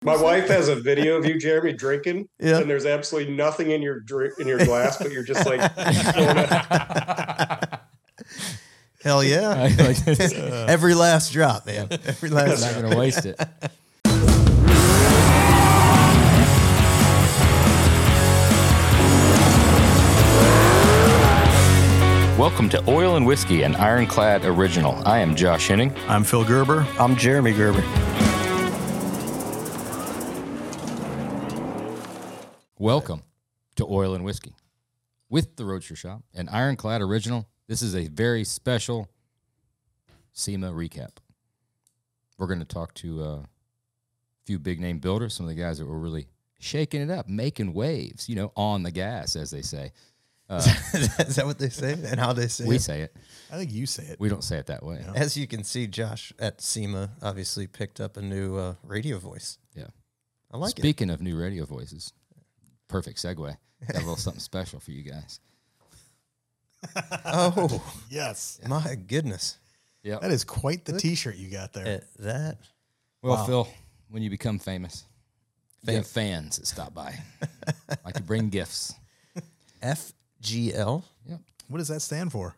My wife has a video of you, Jeremy, drinking, Yeah. and there's absolutely nothing in your glass, but you're just like going Hell yeah. Every last drop, man. Every last Not going to waste it. Welcome to Oil and Whiskey, an Ironclad original. I am Josh Henning. I'm Phil Gerber. I'm Jeremy Gerber. Welcome to Oil and Whiskey with the Roadster Shop, an Ironclad original. This is a very special SEMA recap. We're going to talk to a few big-name builders, some of the guys that were really shaking it up, making waves, on the gas, as they say. Is that what they say and how they say it? We say it. I think you say it. We don't say it that way. No. As you can see, Josh at SEMA obviously picked up a new radio voice. Yeah. I like it. Speaking of new radio voices, perfect segue. Got a little something special for you guys. Oh, Yes. my goodness. Yeah. That is quite the T-shirt you got there. At that. Well, Wow. Phil, when you become famous, you have fans that stop by. Like to bring gifts. FGL. Yep. What does that stand for?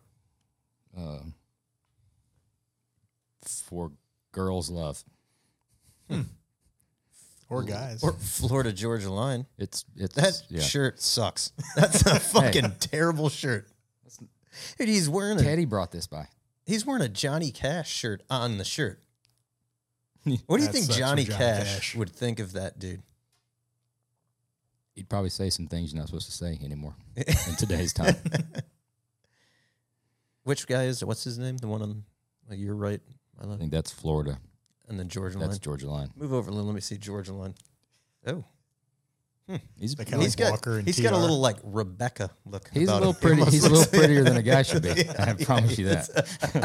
For girls' love. Or guys. Or Florida Georgia Line. It's That yeah. shirt sucks. That's a fucking terrible shirt. Dude, he's wearing Teddy brought this by. he's wearing a Johnny Cash shirt on the shirt. What do you That think sucks for Johnny Johnny Cash Cash. would think of that dude? He'd probably say some things you're not supposed to say anymore in today's time. Which guy is it? What's his name? The one on your right, my I left, think that's Florida. and then Georgia That's Line. Georgia Line. Move over a little. Let me see Georgia Line. Oh, He's That kinda he's like got Walker and he's got a TR. little like Rebecca look. a about little him. pretty. Almost He's a little looks- prettier than a guy should be. I promise you that.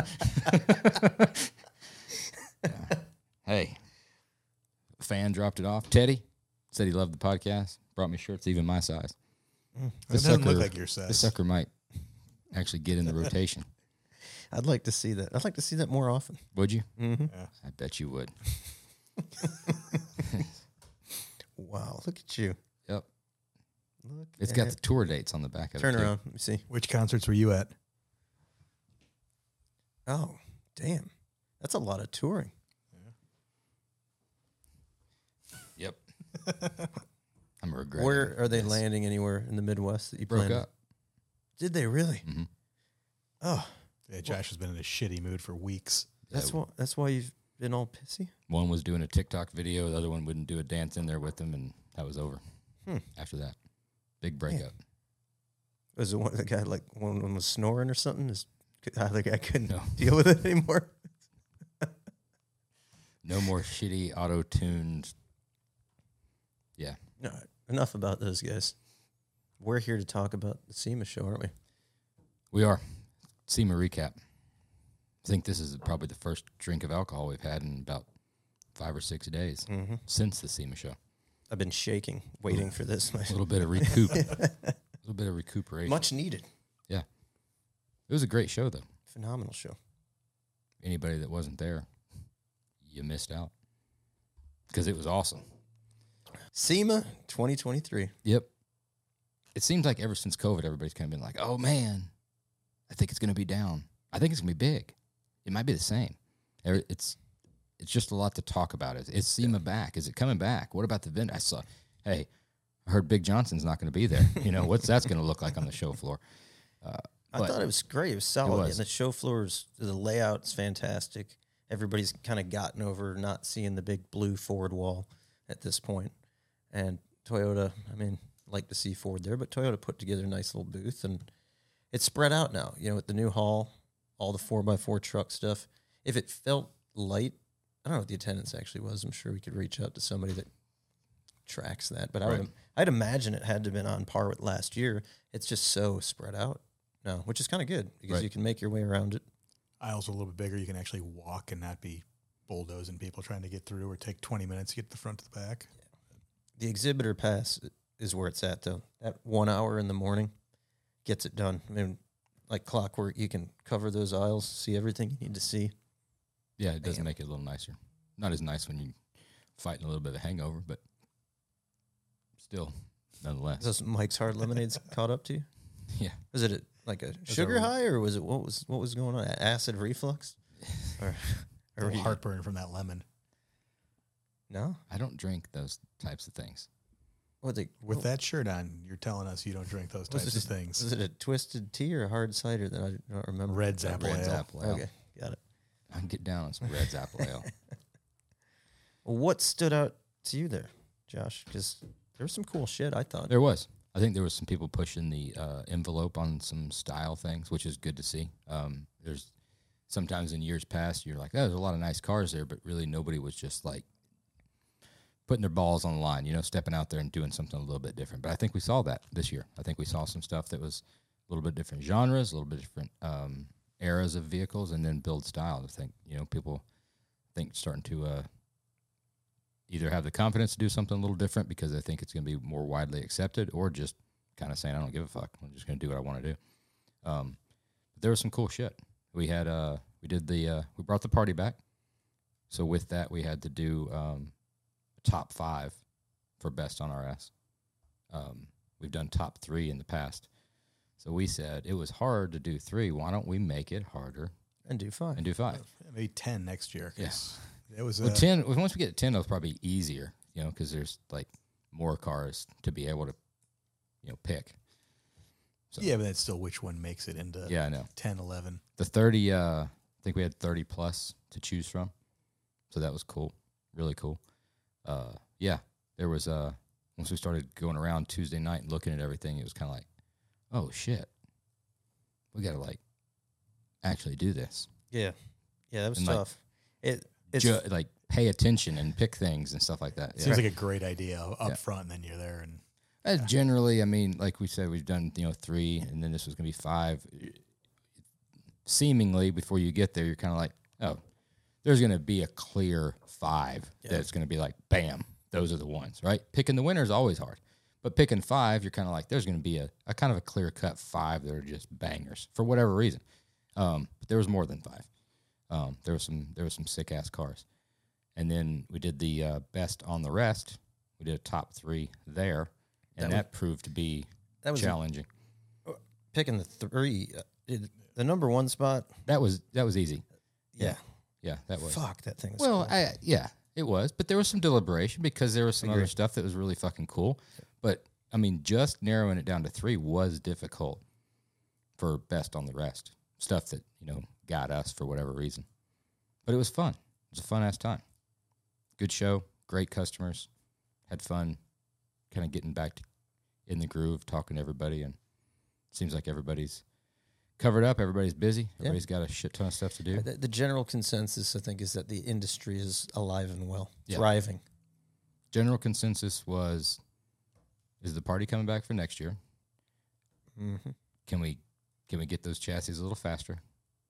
Yeah. Hey, a fan dropped it off. Teddy said he loved the podcast. Brought me shirts even my size. It doesn't look like your This size. sucker might actually get in the rotation. I'd like to see that. I'd like to see that more often. Would you? Mm-hmm. I bet you would. Wow, look at you. Yep. Look It's at got the tour dates on the back of Turn it. too. around. Let me see. Which concerts were you at? Oh, damn. That's a lot of touring. Yep. I'm regretting. Where are they this. landing anywhere in the Midwest that you Broke planned? up. Did they really? Mm-hmm. Oh, Yeah, Josh has been in a shitty mood for weeks. that's why you've been all pissy? One was doing a TikTok video. The other one wouldn't do a dance in there with him, and that was over. Hmm. After that, big breakup. Was it the guy like one was snoring or something? The other guy couldn't No. deal with it anymore? No more shitty auto-tuned. Yeah. No, enough about those guys. We're here to talk about the SEMA show, aren't we? We are. SEMA recap. I think this is probably the first drink of alcohol we've had in about 5 or 6 days Mm-hmm. since the SEMA show. I've been shaking, waiting for this. A little bit of recoup. A little bit of recuperation. Much needed. Yeah. It was a great show, though. Phenomenal show. Anybody that wasn't there, you missed out. Because it was awesome. SEMA 2023. Yep. It seems like ever since COVID, everybody's kind of been like, oh, man, I think it's going to be down. I think it's going to be big. It might be the same. It's just a lot to talk about. Is SEMA back? Is it coming back? What about the vendor? I heard Big Johnson's not going to be there. What's that's going to look like on the show floor? I thought it was great. It was solid. was. And the show floors, the layout's fantastic. Everybody's kind of gotten over not seeing the big blue Ford wall at this point. And Toyota, like to see Ford there, but Toyota put together a nice little booth, and it's spread out now. With the new hall, all the 4x4 truck stuff. If it felt light, I don't know what the attendance actually was. I'm sure we could reach out to somebody that tracks that. But Right. I'd imagine it had to have been on par with last year. It's just so spread out now, which is kind of good because Right. you can make your way around it. Aisles are a little bit bigger. You can actually walk and not be bulldozing people trying to get through or take 20 minutes to get to the front to the back. The exhibitor pass is where it's at, though. That 1 hour in the morning gets it done. Like clockwork, you can cover those aisles, see everything you need to see. Yeah, it does Damn. make it a little nicer. Not as nice when you fighting a little bit of a hangover, but still, nonetheless. Those Mike's Hard Lemonades caught up to you? Yeah. Was it like a sugar high, or was it what was going on? Acid reflux, or Or heartburn from that lemon. no? I don't drink those types of things. With that shirt on, you're telling us you don't drink those types of things. Was it a twisted tea or a hard cider that I don't remember? Red's apple Red's ale. apple ale. Okay, got it. I can get down on some Red's apple ale. Well, what stood out to you there, Josh? Because there was some cool shit, I thought. There was. I think there was some people pushing the envelope on some style things, which is good to see. There's sometimes in years past, you're like, oh, there's a lot of nice cars there, but really nobody was just like putting their balls on the line, stepping out there and doing something a little bit different. But I think we saw that this year. I think we saw some stuff that was a little bit different genres, a little bit different eras of vehicles, and then build style. I think, people think starting to either have the confidence to do something a little different because they think it's going to be more widely accepted, or just kind of saying, I don't give a fuck. I'm just going to do what I want to do. But there was some cool shit. We had, we brought the party back. So with that, we had to do top 5 for best on RS. We've done top 3 in the past. So we said it was hard to do 3. Why don't we make it harder And do 5. and do 5? Maybe 10 next year. It was Well, 10. Once we get to 10, it'll probably be easier, because there's like more cars to be able to, pick. So, yeah, but that's still which one makes it into yeah, I know. 10, 11. The 30, I think we had 30 plus to choose from. So that was cool. Really cool. Yeah, there was, once we started going around Tuesday night and looking at everything, it was kind of like, oh shit, we got to like actually do this. Yeah. Yeah, that was And, tough. It's Like pay attention and pick things and stuff like that. Seems like a great idea up front, and then you're there. And Generally, I mean, like we said, we've done 3, and then this was going to be 5. Seemingly, before you get there, you're kind of like, oh, there's going to be a clear 5 that's going to be like, bam, those are the ones, right? Picking the winner is always hard, but picking 5, you're kind of like, there's going to be a kind of a clear cut 5 that are just bangers for whatever reason. But there was more than 5. There was some sick ass cars, and then we did the best on the rest. We did a top 3 there, and that proved to be challenging. Picking the 3, the number 1 spot. That was easy. Yeah. Yeah, that was. Fuck, that thing was Well, cool. yeah, it was, but there was some deliberation because there was some other stuff that was really fucking cool. But I mean, just narrowing it down to 3 was difficult for best on the rest. Stuff that got us for whatever reason, but it was fun. It was a fun ass time. Good show, great customers, had fun, kind of getting back in the groove, talking to everybody, and seems like everybody's covered up. Everybody's busy. Everybody's got a shit ton of stuff to do. The general consensus, I think, is that the industry is alive and well, Yeah. thriving. General consensus was, is the party coming back for next year? Mm-hmm. Can we get those chassis a little faster?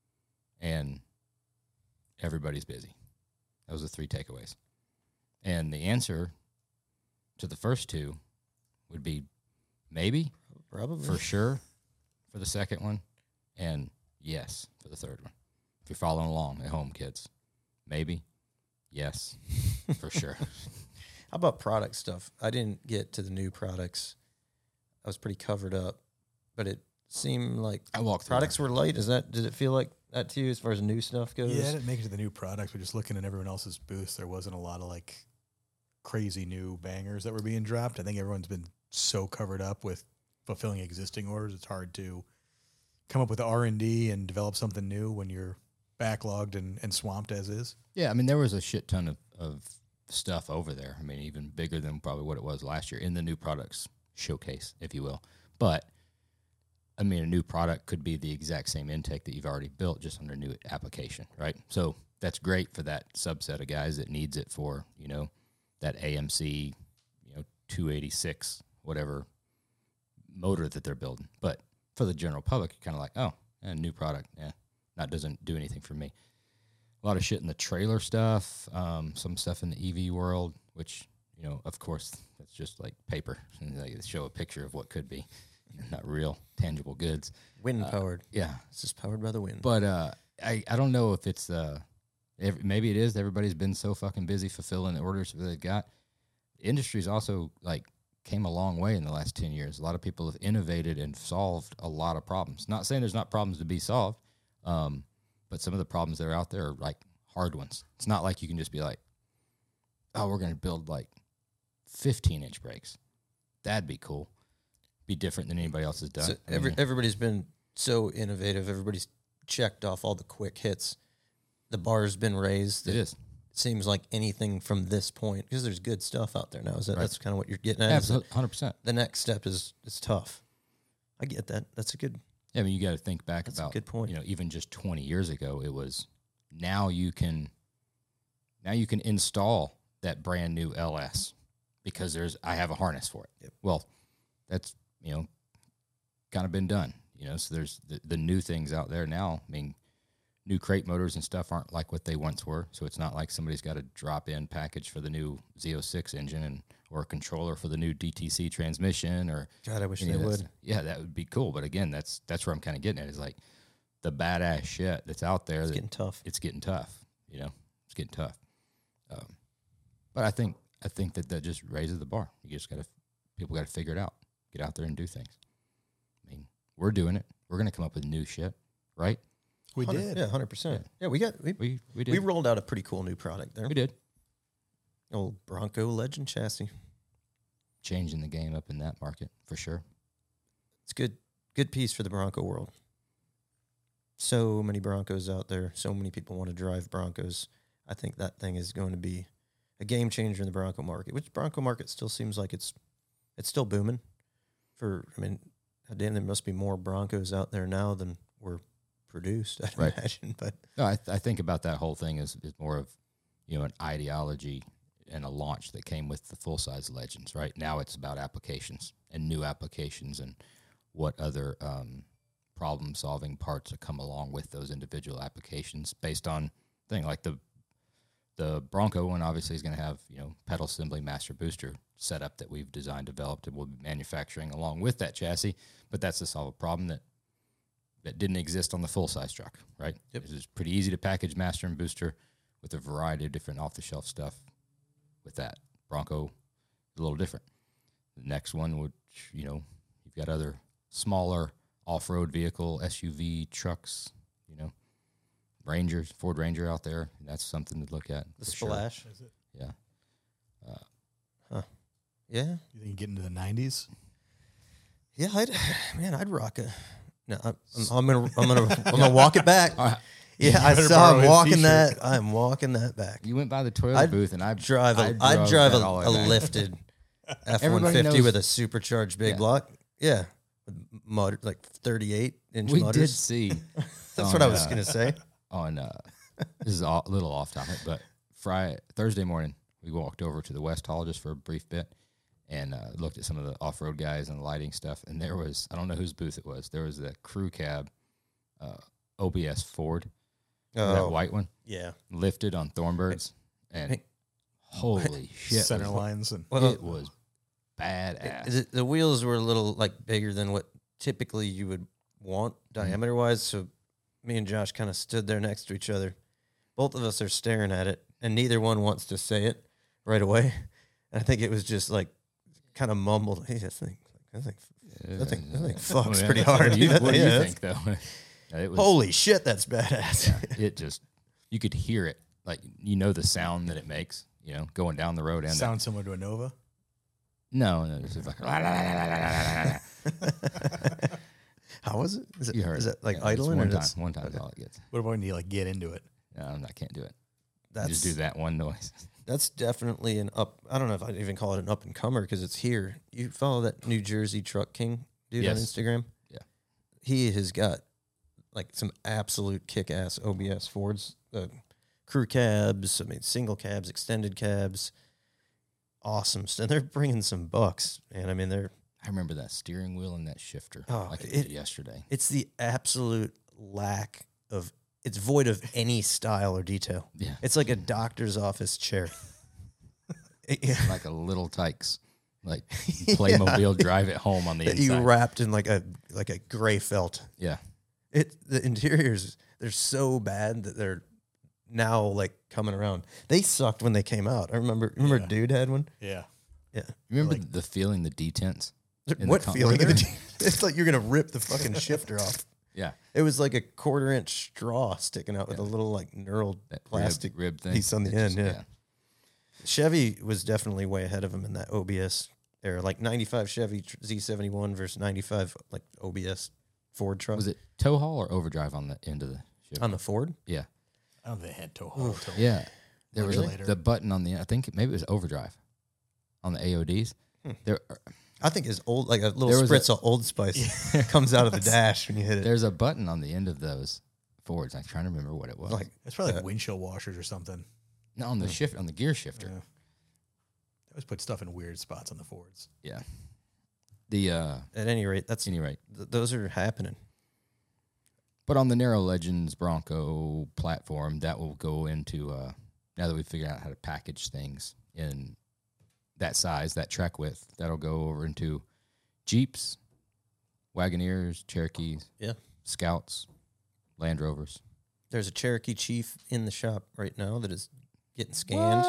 And everybody's busy. That was the 3 takeaways. And the answer to the first 2 would be maybe, Probably. for sure, for the second one, and yes for the third one. If you're following along at home, kids, maybe, yes, for sure. How about product stuff? I didn't get to the new products. I was pretty covered up, but it seemed like I walked through products were light. Did it feel like that to you as far as new stuff goes? yeah, I didn't make it to the new products, but just looking at everyone else's booths, there wasn't a lot of like crazy new bangers that were being dropped. I think everyone's been so covered up with fulfilling existing orders. It's hard to come up with R&D and develop something new when you're backlogged and swamped as is. Yeah, I mean, there was a shit ton of stuff over there. I mean, even bigger than probably what it was last year in the new products showcase, if you will. But, I mean, a new product could be the exact same intake that you've already built, just under a new application, right? So that's great for that subset of guys that needs it for, that AMC, 286, whatever motor that they're building. But for the general public, you're kind of like, oh, new product. Yeah, that doesn't do anything for me. A lot of shit in the trailer stuff, some stuff in the EV world, which, of course, that's just like paper. And they show a picture of what could be, not real, tangible goods. Wind powered. Yeah. It's just powered by the wind. But I don't know if it's Maybe it is. Everybody's been so fucking busy fulfilling the orders that they've got. The industry's also like came a long way in the last 10 years. A lot of people have innovated and solved a lot of problems. Not saying there's not problems to be solved, but some of the problems that are out there are like hard ones. It's not like you can just be like, oh, we're going to build like 15-inch brakes. That'd be cool. Be different than anybody else has done. So everybody's been so innovative. Everybody's checked off all the quick hits. The bar's been raised. It is. It seems like anything from this point, because there's good stuff out there now. Is that Right. That's kind of what you're getting at? Absolutely, 100%. The next step is tough. I get that. That's a good. Yeah, I mean, you got to think back That's a about, good point. you know, even just 20 years ago, it was now you can install that brand new LS because I have a harness for it. Yep. Well, that's, you know, kind of been done, you know, so there's the new things out there now. I mean, new crate motors and stuff aren't like what they once were. So it's not like somebody's got a drop-in package for the new Z06 engine or a controller for the new DTC transmission or God, I wish any they of that would. stuff. Yeah, that would be cool. But again, that's where I'm kind of getting at is like the badass shit that's out there. It's that getting tough. It's getting tough. You know, it's getting tough. But I think that just raises the bar. You just people got to figure it out. Get out there and do things. I mean, we're doing it. We're going to come up with new shit, right? We did. Yeah, 100%. Yeah, we did. We did. We rolled out a pretty cool new product there. We did. Old Bronco Legend chassis. Changing the game up in that market for sure. It's good piece for the Bronco world. So many Broncos out there. So many people want to drive Broncos. I think that thing is going to be a game changer in the Bronco market, which Bronco market still seems like it's still booming. Damn, there must be more Broncos out there now than were produced, I'd Right. imagine. But No, I think about that whole thing as more of, you know, an ideology and a launch that came with the full-size Legends, right? Now it's about applications and new applications and what other problem-solving parts that come along with those individual applications based on thing like the Bronco one obviously is going to have, you know, pedal assembly master booster setup that we've designed, developed, and we'll be manufacturing along with that chassis. But that's to solve a problem that didn't exist on the full-size truck, right? Yep. It's pretty easy to package master and booster with a variety of different off-the-shelf stuff with that. Bronco, a little different. The next one would, you know, you've got other smaller off-road vehicle, SUV, trucks, you know, Rangers, Ford Ranger out there. That's something to look at. the for sure. Splash. Is it? Yeah. Yeah. You think you get into the 90s? Yeah, I'd rock a. No, I'm gonna walk it back. Yeah, I better saw borrow him his walking t-shirt. that. I'm walking that back. You went by the Toyota I'd booth, and I'd Drive a lifted Everybody F-150 knows- with a supercharged big Yeah. block. Yeah, with motor like 38-inch we motors. did see. That's what I was gonna say. On this is a little off topic, but Thursday morning we walked over to the West Hall just for a brief bit and looked at some of the off-road guys and the lighting stuff. And there was, I don't know whose booth it was. There was the crew cab OBS Ford, that white one, Yeah. lifted on Thornbirds, and Hey. holy shit, Center lines and Well, it was badass. the wheels were a little like bigger than what typically you would want diameter wise. So me and Josh kind of stood there next to each other. Both of us are staring at it, and neither one wants to say it right away. And I think it was just like kind of mumbled. Hey, I think fucks pretty hard. What do you Yeah, think, though? It was, Holy shit, that's badass. it just, you could hear it, like, you know, the sound that it makes, you know, going down the road. And sound similar to a Nova. no, it's just like, How was it? Is it, you heard is it. that like Yeah, it's idling? one or time. that's- One time is okay. all it gets. What about when you like get into it? No, I can't do it. You That's just do that one noise. That's definitely an up. I don't know if I'd even call it an up and comer because it's here. You follow that New Jersey Truck King dude on Yes. Instagram? Yeah. He has got like some absolute kick ass OBS Fords, crew cabs, single cabs, extended cabs. Awesome. And they're bringing some bucks. And I mean, I remember that steering wheel and that shifter Oh, like it did yesterday. it's the absolute lack of, it's void of any style or detail. Yeah. It's like a doctor's office chair. Yeah. Like a little Tykes, like Playmobil drive it home on the That inside. you wrapped in like a gray felt. Yeah. The interiors, they're so bad that they're now like coming around. They sucked when they came out. I remember Yeah. Dude had one. Yeah. Yeah. Remember the feeling, the detents? in What the feeling? were there? It's like you're gonna rip the fucking shifter off. Yeah. It was like a 1/4-inch straw sticking out with a little like knurled That plastic rib thing. piece on the It end. just- Yeah. Chevy was definitely way ahead of them in that OBS era. Like 95 Chevy Z71 versus 95 like OBS Ford truck. Was it tow haul or overdrive on the end of the ship? on the Ford? Yeah. I don't think they had tow haul till Yeah. There was Really? the button on the, I think maybe it was overdrive on the AODs. There, I think it's old, like a little There was spritz of Old Spice comes out of the dash when you hit it. there's a button on the end of those Fords. I'm trying to remember what it was. Like it's probably like windshield washers or something. no, on the shift, on the gear shifter. Yeah. They always put stuff in weird spots on the Fords. Yeah. The at any rate, that's any rate, those are happening. but on the Narrow Legends Bronco platform, that will go into now that we figured out how to package things in that size, that track width, that'll go over into Jeeps, Wagoneers, Cherokees, Yeah. Scouts, Land Rovers. There's a Cherokee Chief in the shop right now that is getting scanned.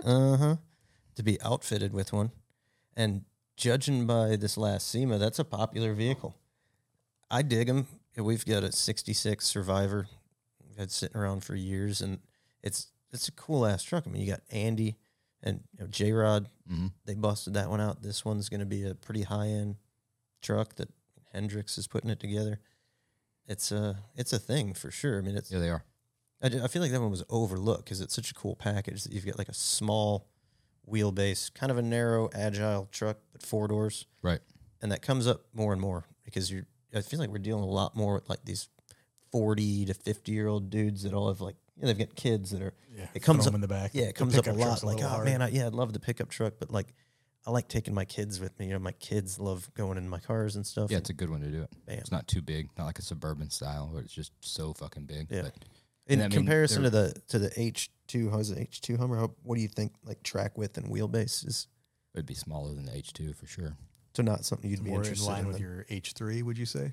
To be outfitted with one. And judging by this last SEMA, that's a popular vehicle. I dig them. We've got a 66 Survivor we've had sitting around for years, and it's a cool-ass truck. I mean, you got Andy and J-Rod. Mm-hmm. They busted that one out. This one's going to be a pretty high-end truck that Hendrix is putting it together. It's a thing for sure. I mean, Yeah, they are. I feel like that one was overlooked because it's such a cool package that you've got like a small wheelbase, kind of a narrow, agile truck, but 4 doors. Right. And that comes up more and more because I feel like we're dealing a lot more with like these 40 to 50-year-old dudes that all have like, they've got kids that are, Yeah. it comes throw up 'em in the back. Yeah, The it comes up a pickup lot. truck's Like, little oh hard. man, I'd love the pickup truck, but like, I like taking my kids with me. My kids love going in my cars and stuff. Yeah, it's a good one to do it. Bam. It's not too big, not like a suburban style where it's just so fucking big. Yeah. But In and I mean, comparison to the H2, how's the H2 Hummer? What do you think like track width and wheelbase is? it'd be smaller than the H2 for sure. So not something you'd It's be more in interested line in. with then? your H3, would you say?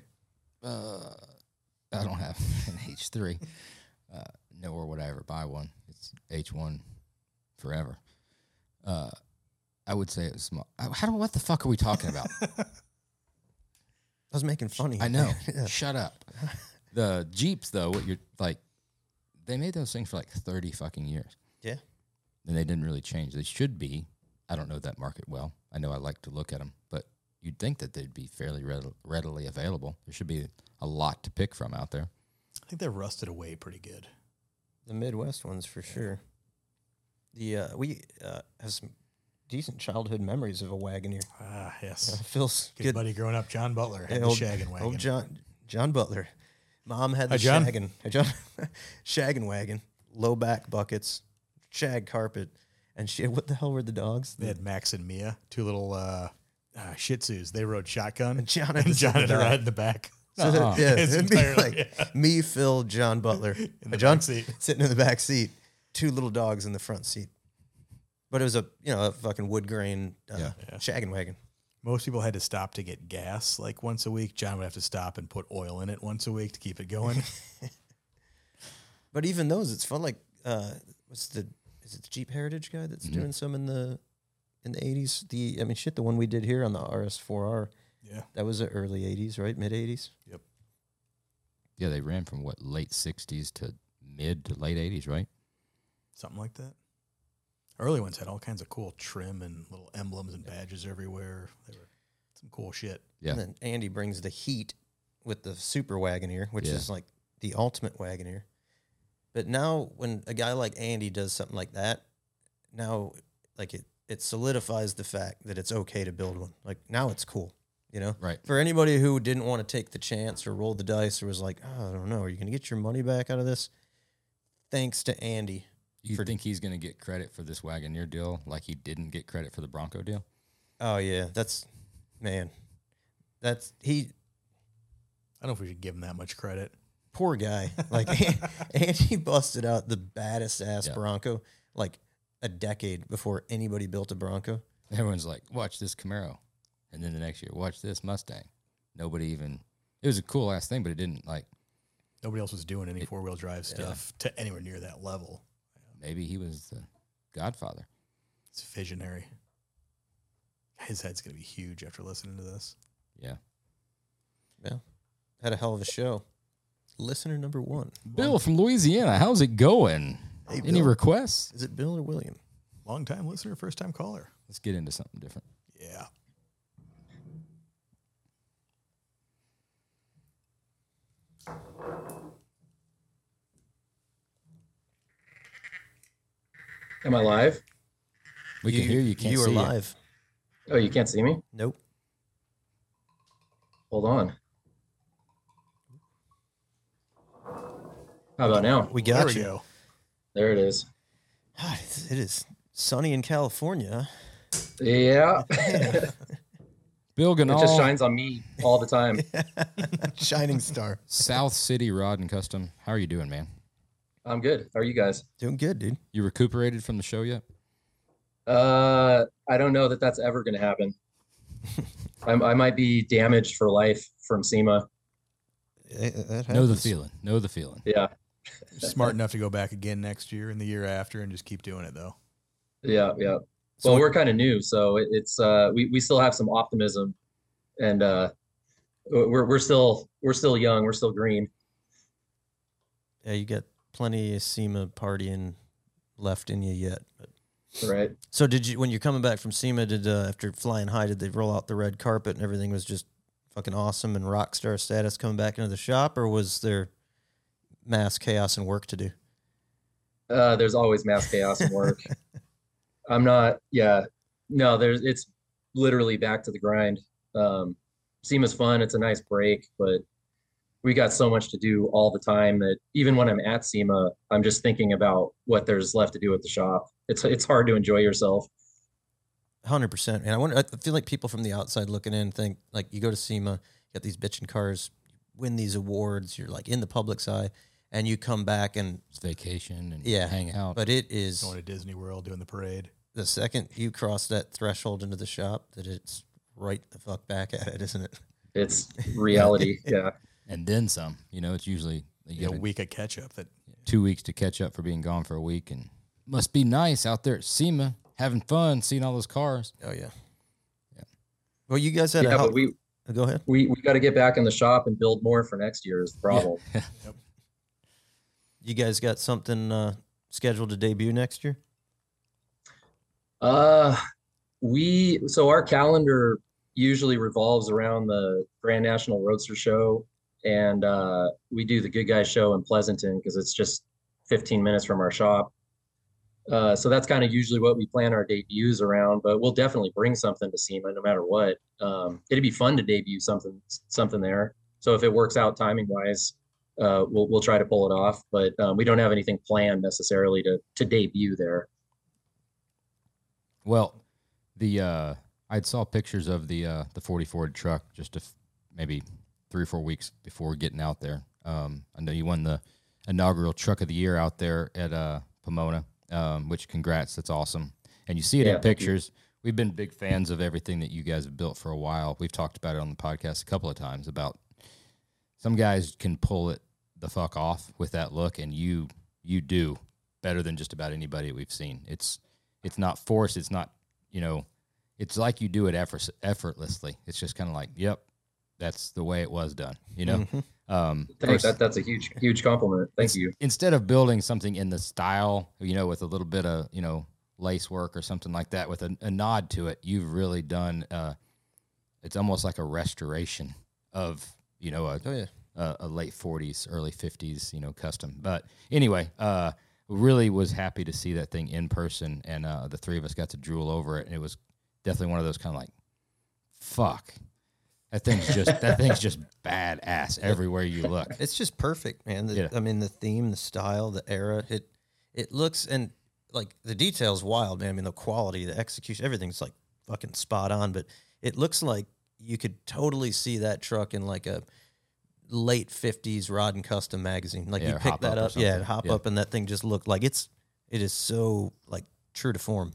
I don't have an H3, nor would I ever buy one. It's H1 forever. I would say it's small. What the fuck are we talking about? I was making funny. I know. Yeah. Shut up. The Jeeps, though, what you're like, they made those things for like 30 fucking years. Yeah. And they didn't really change. They should be. I don't know that market well. I know I like to look at them, but you'd think that they'd be fairly readily available. There should be a lot to pick from out there. I think they're rusted away pretty good. The Midwest ones for sure. The we have some decent childhood memories of a Wagoneer. Ah, yes. Feels Good, good. buddy growing up, John Butler had Yeah, the shaggin' wagon. Old John Butler. Mom had the Hi, John. shaggin'. Hi, John. Shaggin' wagon, low back buckets, shag carpet, and she. What the hell were the dogs? They had Max and Mia, 2 little Shih Tzus. They rode shotgun, And John had and to sit John in had the to back. ride in the back. So that- yeah, His it'd be entire- like yeah. me, Phil, John Butler, In the John back seat. sitting in the back seat, 2 little dogs in the front seat. But it was a fucking wood grain Yeah. shaggin' wagon. Most people had to stop to get gas like once a week. John would have to stop and put oil in it once a week to keep it going. But even those, it's fun. Like, is it the Jeep Heritage guy that's Mm-hmm. doing some in the 80s? The one we did here on the RS4R, Yeah. that was the early 80s, right? Mid 80s. Yeah, they ran from late 60s to mid to late 80s, right? Something like that. Early ones had all kinds of cool trim and little emblems and badges everywhere. They were some cool shit. Yeah. And then Andy brings the heat with the Super Wagoneer, which Yeah. is like the ultimate Wagoneer. But now when a guy like Andy does something like that, now like it solidifies the fact that it's okay to build one. Like now it's cool, you know? Right. For anybody who didn't want to take the chance or roll the dice or was like, oh, I don't know, are you going to get your money back out of this? Thanks to Andy. You think he's going to get credit for this Wagoneer deal like he didn't get credit for the Bronco deal? Oh yeah, I don't know if we should give him that much credit. Poor guy. Like Andy busted out the baddest ass Yeah. Bronco like a decade before anybody built a Bronco. Everyone's like, watch this Camaro. And then the next year, watch this Mustang. Nobody even, it was a cool ass thing, but it didn't like, Nobody else was doing any 4-wheel drive stuff to anywhere near that level. Maybe he was the godfather. It's visionary. His head's going to be huge after listening to this. Yeah. Yeah. Had a hell of a show. Listener number 1. Bill from Louisiana, how's it going? Hey, Any Bill. requests? Is it Bill or William? Long-time listener, first-time caller. Let's get into something different. Yeah. Am I live? We can hear you. Can't You are see you. live. Oh, you can't see me? Nope. Hold on. How about now? We There got we you. go. There it is. God, it is sunny in California. Yeah. Bill It just Ganal, shines on me all the time. Shining star. South City Rod and Custom. How are you doing, man? I'm good. How are you guys? Doing good, dude. You recuperated from the show yet? I don't know that that's ever going to happen. I might be damaged for life from SEMA. That Know the happens. feeling. Know the feeling. Yeah. Smart enough to go back again next year and the year after and just keep doing it, though. Yeah. Yeah. So Well, we're kind of new, so it's we still have some optimism, and we're still young, we're still green. yeah, you got plenty of SEMA partying left in you yet. But. Right. So did you, when you're coming back from SEMA, did after flying high, did they roll out the red carpet and everything was just fucking awesome and rock star status coming back into the shop, or was there mass chaos and work to do? There's always mass chaos and work. I'm not. Yeah. No. It's literally back to the grind. SEMA's fun. It's a nice break, but we got so much to do all the time that even when I'm at SEMA, I'm just thinking about what there's left to do at the shop. It's hard to enjoy yourself. 100%. And I feel like people from the outside looking in think like you go to SEMA, you got these bitchin' cars, win these awards, you're like in the public's eye, and you come back and It's vacation and Yeah. hang out. but it is Going to Disney World, doing the parade. the second you cross that threshold into the shop that it's right the fuck back at it, isn't it? It's reality. Yeah. And then some. You know, it's usually you Yeah, get a week of catch up. That 2 weeks to catch up for being gone for a week. And must be nice out there at SEMA, having fun, seeing all those cars. Oh yeah. Yeah. Well, you guys had Yeah, but go ahead. we got to get back in the shop and build more for next year is the problem. You guys got something scheduled to debut next year? So our calendar usually revolves around the Grand National Roadster Show, and we do the Good Guys Show in Pleasanton because it's just 15 minutes from our shop. So that's kind of usually what we plan our debuts around, but we'll definitely bring something to SEMA no matter what. It'd be fun to debut something there. So if it works out timing wise, we'll try to pull it off, but we don't have anything planned necessarily to debut there. Well, I saw pictures of the 40 Ford truck just maybe 3 or 4 weeks before getting out there. I know you won the inaugural Truck of the Year out there at Pomona, which congrats, that's awesome. And you see it Yeah, in thank you. pictures. We've been big fans of everything that you guys have built for a while. We've talked about it on the podcast a couple of times about some guys can pull it the fuck off with that look, and you do better than just about anybody we've seen. It's not forced. It's not, it's like you do it effortlessly. It's just kind of like, yep, that's the way it was done, Thanks. That's a huge compliment. Thank you. Instead of building something in the style, with a little bit of, lace work or something like that, with a nod to it, you've really done, it's almost like a restoration of, a late 40s, early 50s, custom. But anyway, really was happy to see that thing in person, and the three of us got to drool over it, and it was definitely one of those kind of like, fuck, that thing's just badass everywhere you look. It's just perfect, man. Yeah. I mean, the theme, the style, the era, it looks, and like the details wild, man. I mean, the quality, the execution, everything's like fucking spot on, but it looks like you could totally see that truck in like a late 50s Rod and Custom magazine. Like Yeah, you or pick Hop Up that or up, yeah, something. hop Yeah. up, and that thing just looked like it is so like true to form. It's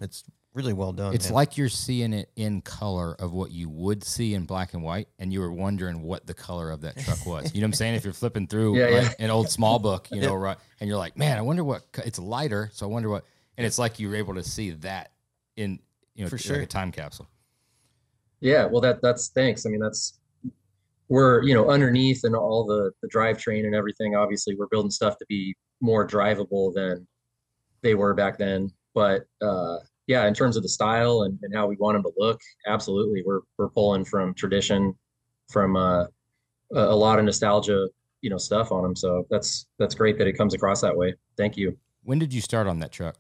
really well done. It's man. like you're seeing it in color of what you would see in black and white, and you were wondering what the color of that truck was. You know what I'm saying? If you're flipping through an old small book, you know, right, and you're like, man, I wonder what it's lighter, so I wonder what, and it's like you were able to see that in, you know, For like sure. a time capsule. Yeah, well, that's thanks. I mean, we're, you know, underneath and all the drivetrain and everything. Obviously, we're building stuff to be more drivable than they were back then. But yeah, in terms of the style and how we want them to look, absolutely, we're pulling from tradition, from a lot of nostalgia, you know, stuff on them. So that's great that it comes across that way. Thank you. When did you start on that truck?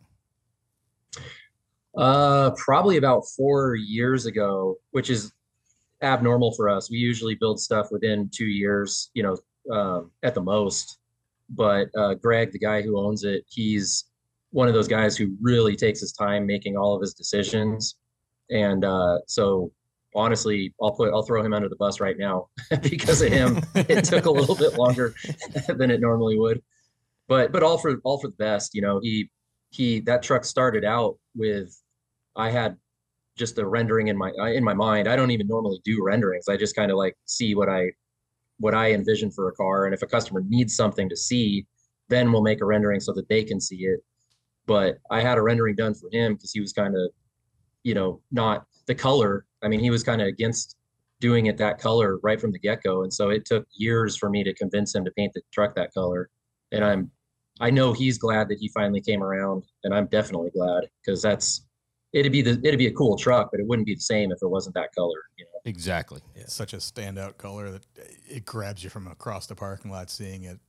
Probably about 4 years ago, which is abnormal for us. We usually build stuff within 2 years, you know, at the most. But Greg, the guy who owns it, he's one of those guys who really takes his time making all of his decisions. And so honestly, I'll throw him under the bus right now because of him. It took a little bit longer than it normally would. But all for the best, you know. He that truck started out with, I had just a rendering in my mind. I don't even normally do renderings. I just kind of like see what I envision for a car, and if a customer needs something to see, then we'll make a rendering so that they can see it. But I had a rendering done for him because he was kind of, you know, not the color. I mean, he was kind of against doing it that color right from the get-go, and so it took years for me to convince him to paint the truck that color. And I know he's glad that he finally came around, and I'm definitely glad, because it'd be a cool truck, but it wouldn't be the same if it wasn't that color, you know. Exactly. It's such a standout color that it grabs you from across the parking lot seeing it.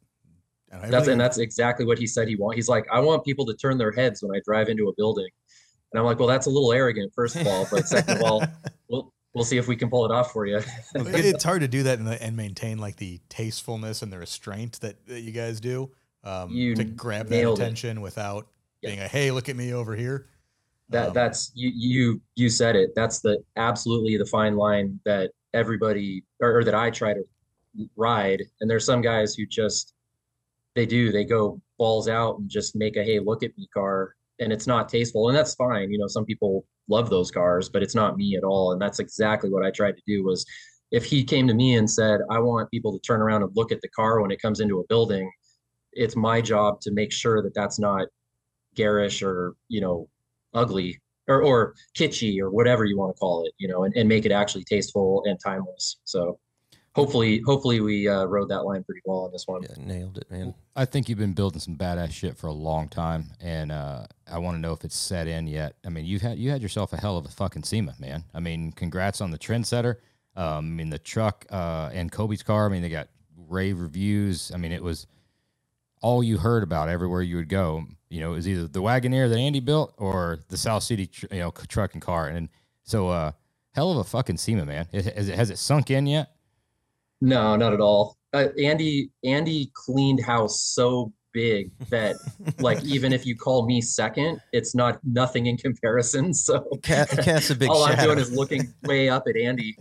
And That's exactly what he said he wants. He's like, I want people to turn their heads when I drive into a building. And I'm like, well, that's a little arrogant, first of all, but second of all, we'll see if we can pull it off for you. It's hard to do that and maintain like the tastefulness and the restraint that you guys do, to grab that attention without being a, hey, look at me over here. That's you said it. That's absolutely the fine line that everybody or that I try to ride. And there's some guys who just they go balls out and just make a, hey, look at me car, and it's not tasteful, and that's fine. You know, some people love those cars, but it's not me at all. And that's exactly what I tried to do. Was if he came to me and said, I want people to turn around and look at the car when it comes into a building, it's my job to make sure that that's not garish or, you know, ugly or kitschy or whatever you want to call it, you know, and make it actually tasteful and timeless. So hopefully we rode that line pretty well on this one. Yeah, nailed it, man. I think you've been building some badass shit for a long time, and I want to know if it's set in yet. I mean, you had yourself a hell of a fucking SEMA, man. I mean, congrats on the Trendsetter. I mean, the truck and Kobe's car. I mean, they got rave reviews. I mean, it was all you heard about everywhere you would go. You know, it was either the Wagoneer that Andy built or the South City, truck and car. And so, hell of a fucking SEMA, man. Has it sunk in yet? No, not at all. Andy cleaned house so big that like even if you call me second, it's nothing in comparison. So Cat's a big all shadow. I'm doing is looking way up at Andy.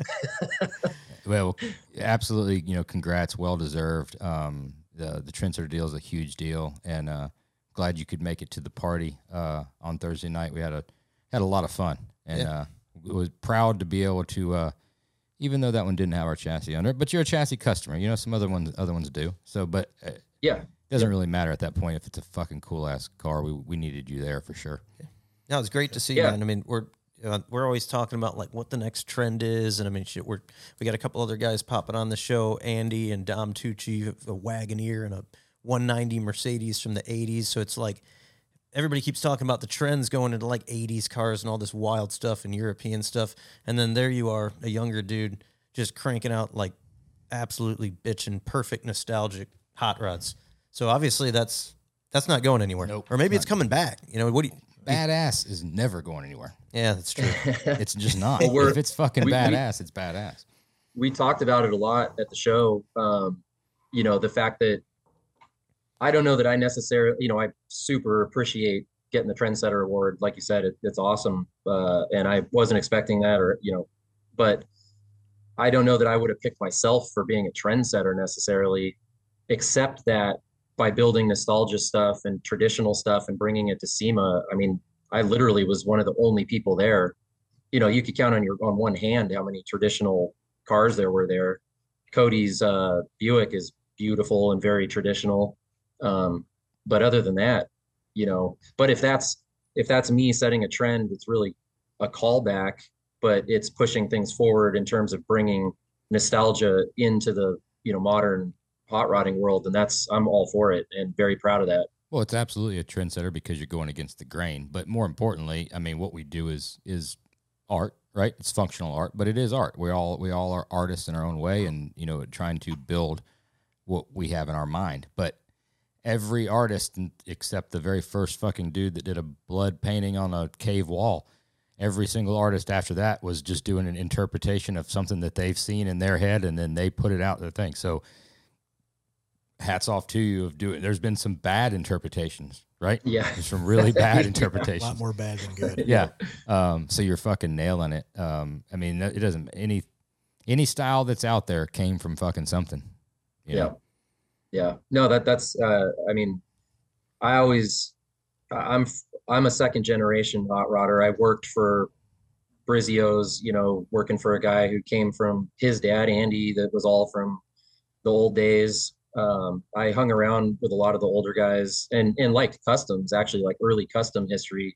Well, absolutely. You know, congrats, well deserved. The Trendsetter deal is a huge deal, and glad you could make it to the party on Thursday night. We had a lot of fun, and was proud to be able to. Even though that one didn't have our chassis under it, but you're a chassis customer. You know, some other ones do. So, but it doesn't really matter at that point if it's a fucking cool ass car. We needed you there for sure. No, it's great to see, man. I mean, we're always talking about like what the next trend is, and I mean, shit, we got a couple other guys popping on the show, Andy and Dom Tucci, a Wagoneer and a 190 Mercedes from the 80s. So it's like everybody keeps talking about the trends going into like 80s cars and all this wild stuff and European stuff. And then there you are, a younger dude just cranking out like absolutely bitchin' perfect nostalgic hot rods. So obviously that's not going anywhere. Nope, or maybe it's coming back. You know, Badass is never going anywhere. Yeah, that's true. It's just not. Well, if it's fucking badass, it's badass. We talked about it a lot at the show. You know, the fact that I don't know that I necessarily, you know, I super appreciate getting the Trendsetter award. Like you said, it's awesome. And I wasn't expecting that, or, you know, but I don't know that I would have picked myself for being a trendsetter necessarily, except that by building nostalgia stuff and traditional stuff and bringing it to SEMA, I mean, I literally was one of the only people there. You know, you could count on one hand how many traditional cars there were there. Cody's Buick is beautiful and very traditional. But other than that, you know, but if that's me setting a trend, it's really a callback, but it's pushing things forward in terms of bringing nostalgia into the, you know, modern hot rodding world. And I'm all for it and very proud of that. Well, it's absolutely a trendsetter because you're going against the grain. But more importantly, I mean, what we do is art, right? It's functional art, but it is art. We all are artists in our own way, and you know, trying to build what we have in our mind. But every artist, except the very first fucking dude that did a blood painting on a cave wall, every single artist after that was just doing an interpretation of something that they've seen in their head, and then they put it out their thing. So hats off to you of doing. There's been some bad interpretations, right? Yeah. There's some really bad A interpretations. lot more bad than good. Yeah. So you're fucking nailing it. I mean, it doesn't, any style that's out there came from fucking something. You know? Yeah. No, that's, I mean, I'm a second generation hot rodder. I worked for Brizzio's, you know, working for a guy who came from his dad, Andy, that was all from the old days. I hung around with a lot of the older guys and liked customs, actually, like early custom history,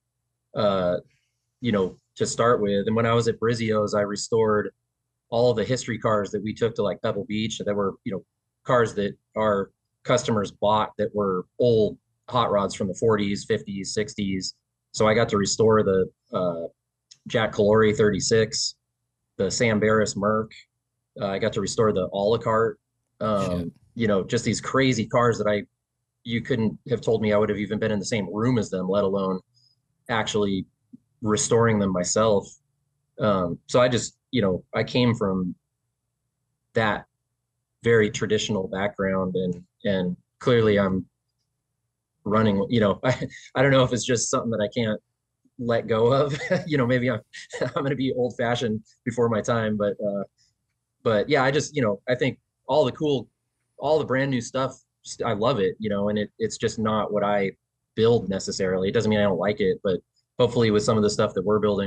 you know, to start with. And when I was at Brizzio's, I restored all of the history cars that we took to like Pebble Beach that were, you know, cars that our customers bought that were old hot rods from the 40s, 50s, 60s. So I got to restore the Jack Calori 36, the Sam Barris Merc. I got to restore the Olicart. You know, just these crazy cars that you couldn't have told me I would have even been in the same room as them, let alone actually restoring them myself. So I just, you know, I came from that very traditional background, and clearly I'm running, you know, I don't know if it's just something that I can't let go of. You know, maybe I'm going to be old fashioned before my time, but yeah, I just, you know, I think all the brand new stuff, I love it, you know, and it's just not what I build necessarily. It doesn't mean I don't like it, but hopefully with some of the stuff that we're building,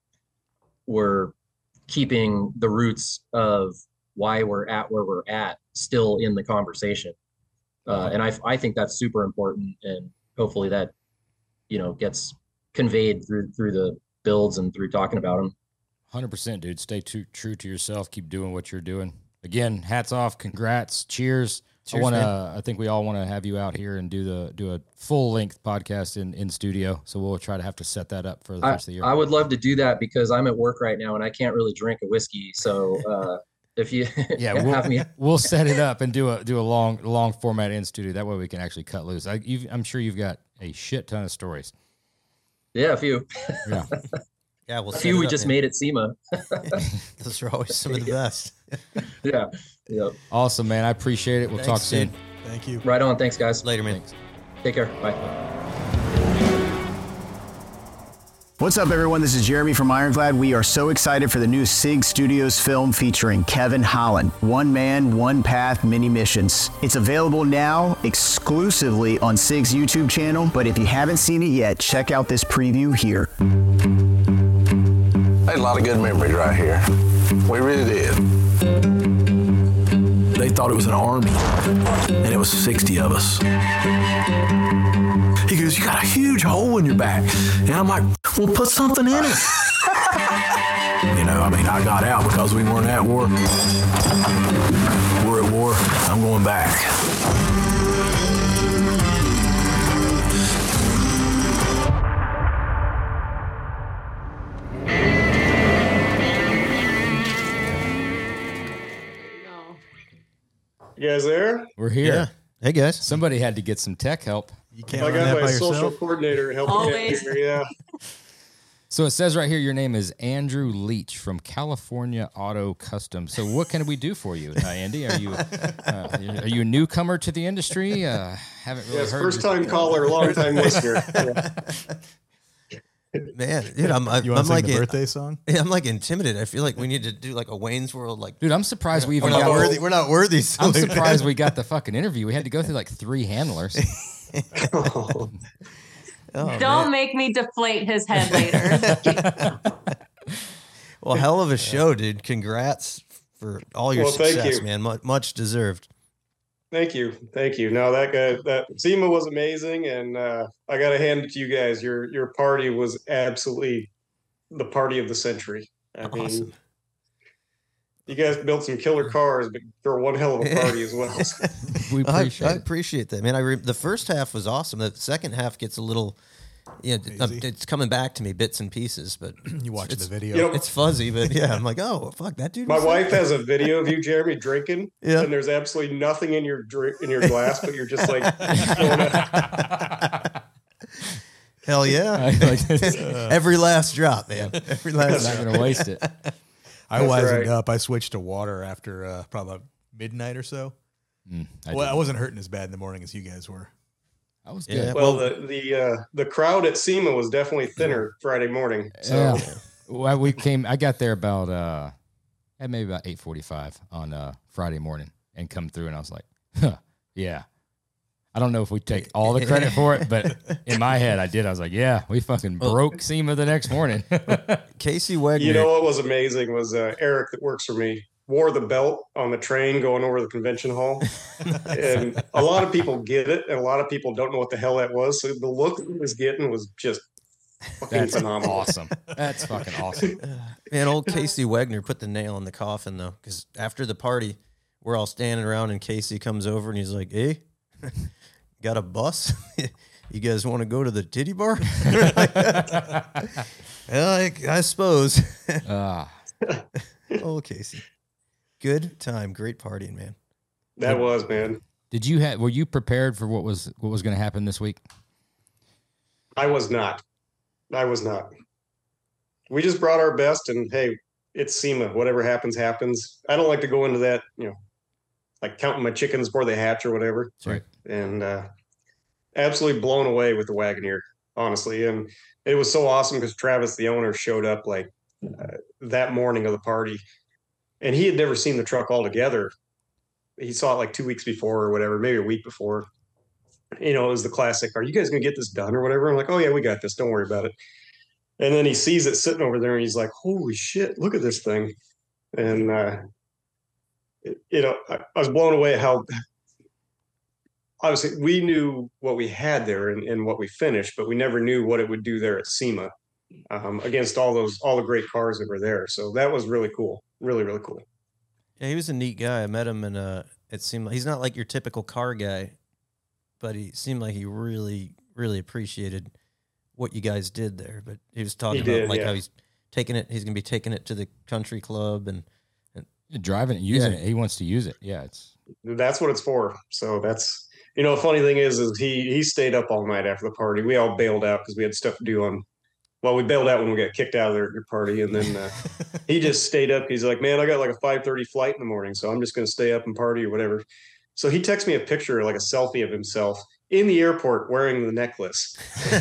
we're keeping the roots of why we're at where we're at still in the conversation. And I think that's super important, and hopefully that, you know, gets conveyed through the builds and through talking about them. 100%, dude. Stay true to yourself. Keep doing what you're doing. Again, hats off, congrats, cheers. I think we all want to have you out here and do a full length podcast in studio. So we'll try to have to set that up for the rest of the year. I would love to do that because I'm at work right now and I can't really drink a whiskey. So if you have me, we'll set it up and do a long format in studio. That way we can actually cut loose. I'm sure you've got a shit ton of stories. Yeah, a few. Yeah. Yeah, well, a few we just made at SEMA. Those are always some of the best. Yeah. Awesome, man. I appreciate it. We'll talk soon. Thank you. Right on. Thanks, guys. Later, man. Thanks. Take care. Bye. What's up, everyone? This is Jeremy from Ironclad. We are so excited for the new SIG Studios film featuring Kevin Holland, One Man, One Path, Mini Missions. It's available now exclusively on SIG's YouTube channel, but if you haven't seen it yet, check out this preview here. I had a lot of good memories right here. We really did. They thought it was an army, and it was 60 of us. He goes, "You got a huge hole in your back." And I'm like, "Well, put something in it." You know, I mean, I got out because we weren't at war. We're at war. I'm going back. You guys there? We're here. Yeah. Hey, guys. Somebody had to get some tech help. You can't I run got that my by social yourself. coordinator helping me Always. here. Yeah. So it says right here, your name is Andrew Leach from California Auto Custom. So what can we do for you, Andy? Are you a newcomer to the industry? Haven't really Yes, heard. first time caller, long time listener. Yeah. Man, dude, I'm You want to sing the birthday song? I'm like intimidated. I feel like we need to do like a Wayne's World. Like, Dude, I'm surprised we even we're not got. worthy. We're not worthy. I'm surprised we got the fucking interview. We had to go through like 3 handlers. Oh, Don't man. make me deflate his head later. Well, hell of a show, dude. Congrats for all your Well, thank success, you. man. Much deserved. Thank you. No, that SEMA was amazing, and I got to hand it to you guys. Your party was absolutely the party of the century. I mean, Awesome. you guys built some killer cars, but they're one hell of a party as well. We I appreciate it. appreciate that, man. The first half was awesome. The second half gets a little, Hazy. it's coming back to me bits and pieces, but You watch the it's, video. You know, it's fuzzy. But yeah, I'm like, oh fuck, that dude. my was there? wife has a video of you, Jeremy, drinking, Yeah. and there's absolutely nothing in your glass, but you're just like, throwing it. Hell yeah, I like this. every last drop, man. Every last Not drop. going to waste it. I That's wisened right. up. I switched to water after probably about midnight or so. I Well, I did. wasn't hurting as bad in the morning as you guys were. I was Yeah. good. Well, the crowd at SEMA was definitely thinner Friday morning. So Yeah. Well, I got there about at maybe about 8:45 on Friday morning and come through, and I was like, huh, yeah. I don't know if we take all the credit for it, but in my head, I did. I was like, yeah, we fucking broke SEMA the next morning. Casey Wegner. you know what was amazing was Eric that works for me wore the belt on the train going over the convention hall. And a lot of people get it, and a lot of people don't know what the hell that was. So the look he was getting was just fucking That's phenomenal. awesome. That's fucking awesome. Man, old Casey Wegner put the nail in the coffin, though, because after the party, we're all standing around, and Casey comes over, and he's like, hey, got a bus? You guys want to go to the titty bar? Well, I suppose. Oh, Casey. Good time. Great partying, man. That was, man. Were you prepared for what was going to happen this week? I was not. We just brought our best, and hey, it's SEMA. Whatever happens, happens. I don't like to go into that, like counting my chickens before they hatch or whatever. Right. And absolutely blown away with the Wagoneer, honestly. And it was so awesome because Travis, the owner, showed up like that morning of the party, and he had never seen the truck altogether. He saw it like 2 weeks before or whatever, maybe a week before. It was the classic, are you guys going to get this done or whatever? I'm like, oh yeah, we got this. Don't worry about it. And then he sees it sitting over there and he's like, holy shit, look at this thing. And, I was blown away at how, obviously we knew what we had there and what we finished, but we never knew what it would do there at SEMA against all the great cars that were there. So that was really cool. Really, really cool. Yeah, he was a neat guy. I met him, and it seemed like he's not like your typical car guy, but he seemed like he really, really appreciated what you guys did there. But he was talking about how he's taking it. He's going to be taking it to the country club and Driving it, using it. He wants to use it. Yeah, That's what it's for. So that's, a funny thing is he stayed up all night after the party. We all bailed out because we had stuff to do we bailed out when we got kicked out of their party. And then he just stayed up. He's like, man, I got like a 5:30 flight in the morning, so I'm just going to stay up and party or whatever. So he texts me a picture, like a selfie of himself in the airport wearing the necklace.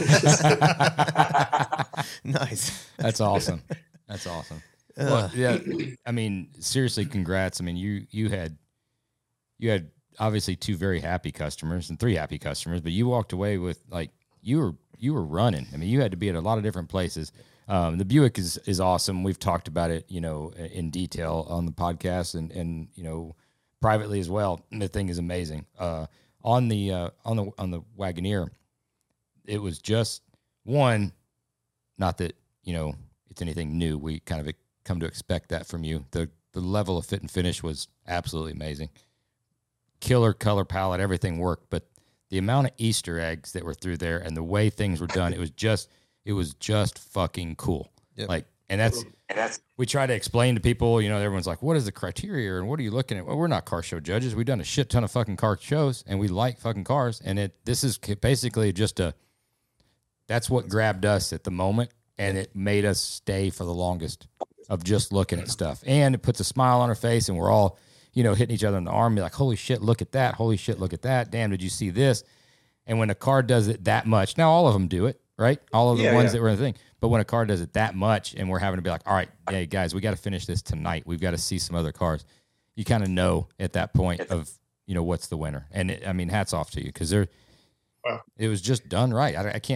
nice. that's awesome. That's awesome. Well, yeah, I mean, seriously, congrats. I mean, you had obviously 2 very happy customers and 3 happy customers, but you walked away with like you were running. I mean, you had to be at a lot of different places. The Buick is awesome. We've talked about it, in detail on the podcast and privately as well. And the thing is amazing. On the Wagoneer, it was just one. Not that it's anything new. We kind of come to expect that from you. The level of fit and finish was absolutely amazing. Killer color palette, everything worked, but the amount of Easter eggs that were through there and the way things were done, it was just fucking cool. Yep. Like, and that's we try to explain to people, everyone's like, what is the criteria and what are you looking at? Well, we're not car show judges. We've done a shit ton of fucking car shows and we like fucking cars. And this is basically just that's what grabbed us at the moment. And it made us stay for the longest of just looking at stuff. And it puts a smile on our face and we're all, hitting each other in the arm, be like, holy shit, look at that. Holy shit, look at that. Damn, did you see this? And when a car does it that much, now all of them do it, right? All of the ones that were in the thing. But when a car does it that much and we're having to be like, all right, hey guys, we got to finish this tonight. We've got to see some other cars. You kind of know at that point of, what's the winner. And hats off to you because it was just done right. I can't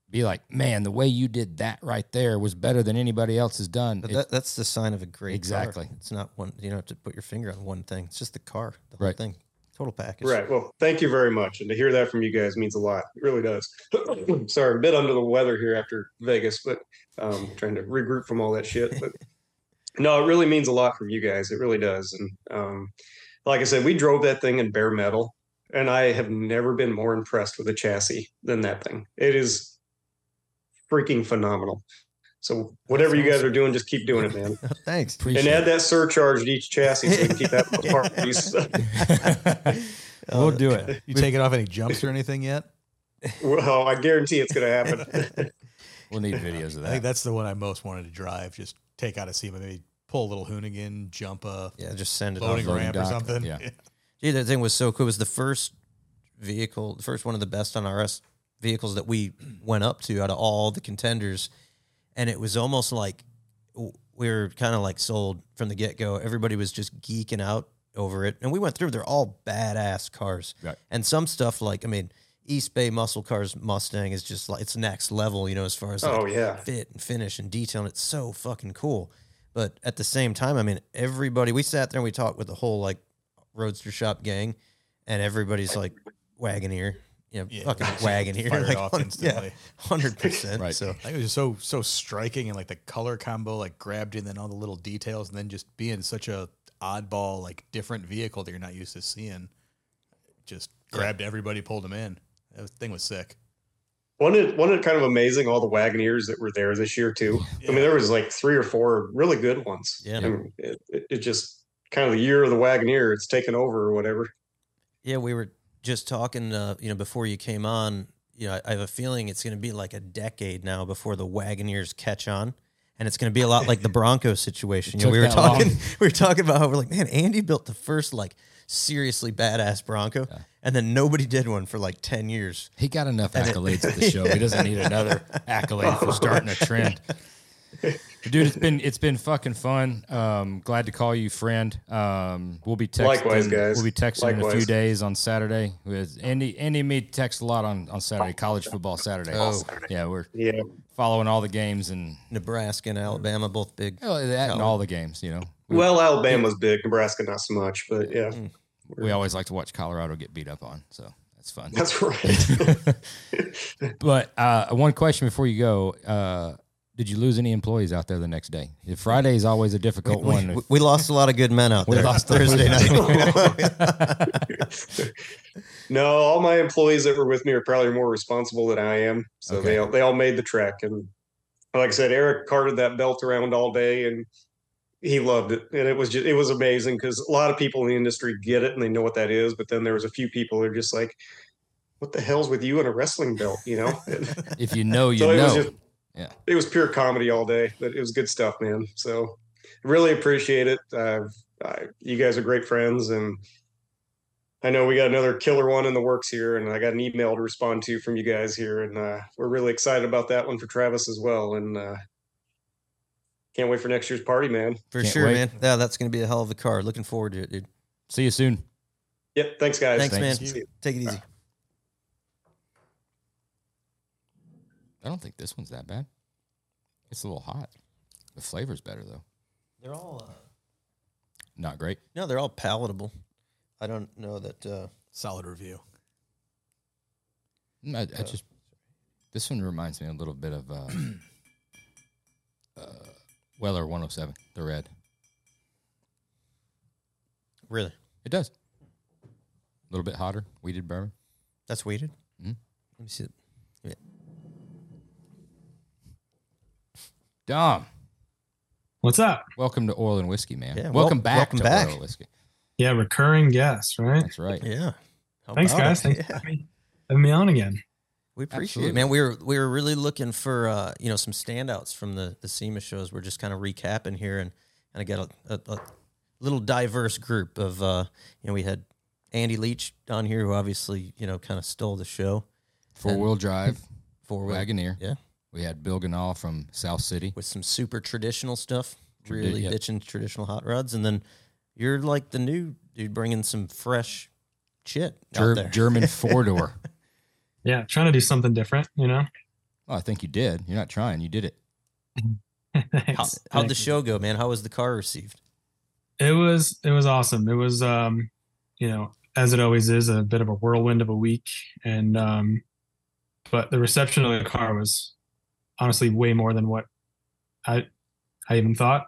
be like, man, the way you did that right there was better than anybody else has done. But that's the sign of a great Exactly. car. It's not one, you don't have to put your finger on one thing. It's just the car, the whole Right. thing, total package. Right. Well, thank you very much. And to hear that from you guys means a lot. It really does. Sorry, I'm a bit under the weather here after Vegas, but trying to regroup from all that shit. But no, it really means a lot from you guys. It really does. And like I said, we drove that thing in bare metal, and I have never been more impressed with a chassis than that thing. It is freaking phenomenal. So whatever you guys are doing, just keep doing it, man. Thanks. Appreciate And add it. that surcharge to each chassis so we can keep that for parties. We'll do it. You taking off any jumps or anything yet? Well, I guarantee it's going to happen. We'll need videos of I think that. that's the one I most wanted to drive. Just take out a SEMA, maybe pull a little Hoonigan, jump a Yeah, just send it loading off. ramp or dock, something. yeah. Gee, that thing was so cool. It was the first vehicle, the first one of the best on RS vehicles that we went up to out of all the contenders. And it was almost like we were kind of like sold from the get-go. Everybody was just geeking out over it. And we went through, they're all badass cars. Right. And some stuff like, I mean, East Bay Muscle Cars Mustang is just like, it's next level, you know, as far as like Oh, yeah. fit and finish and detail. And it's so fucking cool. But at the same time, I mean, everybody, we sat there and we talked with the whole like Roadster Shop gang, and everybody's like Wagoneer, you know, Yeah. fucking Wagoneer. Fired Like, off yeah, instantly. 100%. Right. So I think it was just so striking, and like the color combo like grabbed you, and then all the little details, and then just being such a oddball, like different vehicle that you're not used to seeing, just grabbed everybody, pulled them in. That thing was sick. Wasn't it kind of amazing, all the Wagoneers that were there this year, too? I mean, there was like 3 or 4 really good ones. Yeah. And it just kind of the year of the Wagoneer, it's taken over or whatever. yeah, we were just talking, you know, before you came on, you know, I have a feeling it's going to be like a decade now before the Wagoneers catch on. And it's going to be a lot like the Bronco situation. You know, took we were that talking, long. we were talking about how we're like, man, Andy built the first like seriously badass Bronco, and then nobody did one for like 10 years. He got enough accolades at the show. He doesn't need another accolade for starting a trend. Dude, it's been fucking fun. Glad to call you friend. We'll be texting. Likewise, guys. We'll be texting in a few Likewise. days on Saturday. With Andy and me text a lot on Saturday. College football Saturday. Oh. Yeah, we're Yeah. following all the games and Nebraska and Alabama, both big. that and all the games. You know, Well, Alabama's big, Nebraska not so much, but yeah, we always like to watch Colorado get beat up on, so that's fun. that's right. But one question before you go. Did you lose any employees out there the next day? Friday is always a difficult one. We lost a lot of good men out We there. lost Thursday night. No, all my employees that were with me are probably more responsible than I am. So Okay. they all made the trek. And like I said, Eric carted that belt around all day and he loved it. And it was amazing because a lot of people in the industry get it and they know what that is. But then there was a few people that are just like, what the hell's with you and a wrestling belt, you know? If you know, you So know. it was pure comedy all day, but it was good stuff, man. So really appreciate it. You guys are great friends, and I know we got another killer one in the works here, and I got an email to respond to from you guys here, and we're really excited about that one for Travis as well, and can't wait for next year's party, man. For Can't sure, wait. man. Yeah, that's going to be a hell of a car. Looking forward to it, dude. See you soon. Yep, thanks, guys. Thanks, man. See you. Take it easy. I don't think this one's that bad. It's a little hot. The flavor's better though. They're all Not great. no, they're all palatable. I don't know that. Solid review. I just this one reminds me a little bit of Weller 107, the red. Really, It does. A little bit hotter, weeded bourbon. that's weighted. Mhm. Let me see it. Yeah. Dom, What's up? welcome to Oil and Whiskey, man. Yeah, welcome back welcome to back. Oil and Whiskey. Yeah, recurring guest, right? That's right. Yeah. How Thanks, about guys. it? Thanks for Yeah. having me on again. We appreciate Absolutely. it, man. We were really looking for you know, some standouts from the SEMA shows. We're just kind of recapping here, and I got a little diverse group of you know, we had Andy Leach on here, who obviously, you know, kind of stole the show. Four-wheel drive, Four-wheel, Wagoneer. yeah, We had Bill Ganal from South City. with some super traditional stuff, really yep. bitching traditional hot rods, and then you're like the new dude bringing some fresh shit out there. German four-door. Yeah, trying to do something different, you know? Oh, I think you did. You're not trying. You did it. Thanks. How'd the Thanks. show go, man? How was the car received? It was awesome. It was as it always is, a bit of a whirlwind of a week, and but the reception of the car was honestly way more than what I even thought.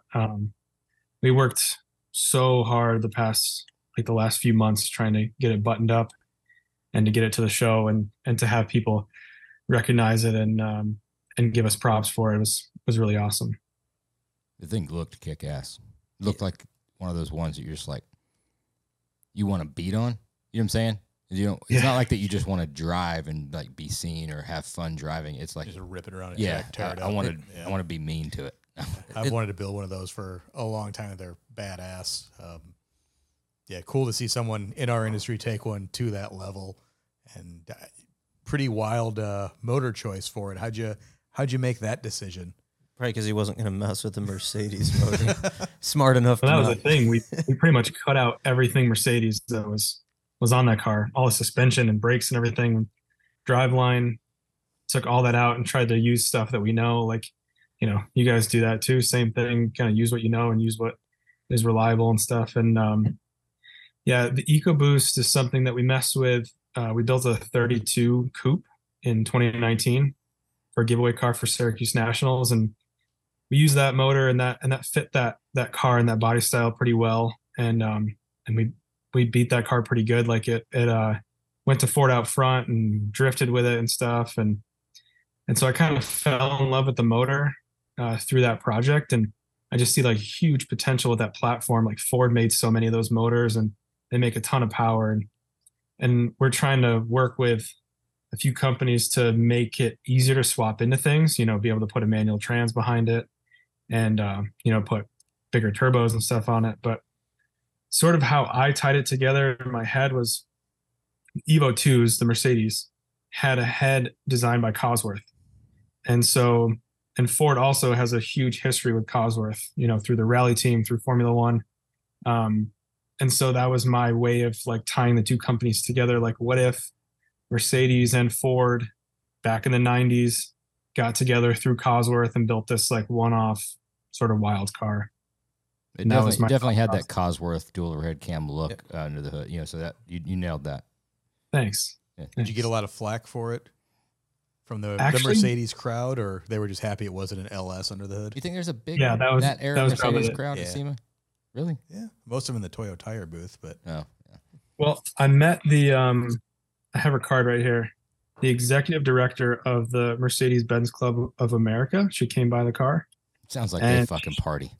We worked so hard the last few months trying to get it buttoned up and to get it to the show and to have people recognize it and give us props for it was really awesome. The thing looked kick ass. Looked like one of those ones that you're just like, you want to beat on. You know what I'm saying? It's not like that you just want to drive and like be seen or have fun driving. It's like Just rip it around a yeah, track, tear it I up. want to be mean to it. I've wanted to build one of those for a long time. They're badass. Yeah, cool to see someone in our industry take one to that level, and pretty wild motor choice for it. How'd you make that decision? Probably because he wasn't going to mess with the Mercedes motor. Smart enough. Well, to that was not. the thing. We pretty much cut out everything Mercedes that was on that car, all the suspension and brakes and everything, driveline. Took all that out and tried to use stuff that we know. Like, you guys do that too. Same thing. Kind of use what you know and use what is reliable and stuff. And yeah, the EcoBoost is something that we messed with. We built a 32 coupe in 2019 for a giveaway car for Syracuse Nationals, and we used that motor and that fit that car and that body style pretty well. And we beat that car pretty good. Like it went to Ford out front and drifted with it and stuff. And so I kind of fell in love with the motor through that project. And I just see like huge potential with that platform. Like Ford made so many of those motors and they make a ton of power. And we're trying to work with a few companies to make it easier to swap into things, be able to put a manual trans behind it and, put bigger turbos and stuff on it. But sort of how I tied it together in my head was Evo 2s, the Mercedes, had a head designed by Cosworth. And Ford also has a huge history with Cosworth, through the rally team, through Formula One. And so that was my way of like tying the two companies together. Like, what if Mercedes and Ford back in the 90s got together through Cosworth and built this like one-off sort of wild car? It definitely had that Cosworth dual overhead cam look under the hood. So that you nailed that. Thanks. Yeah. Did you get a lot of flack for it from the Mercedes crowd, or they were just happy it wasn't an LS under the hood? You think there's a big that was Mercedes crowd at SEMA? Really? Yeah, most of them in the Toyo Tire booth, but yeah. Well, I met I have her card right here. The executive director of the Mercedes-Benz Club of America. She came by the car. Sounds like they fucking party.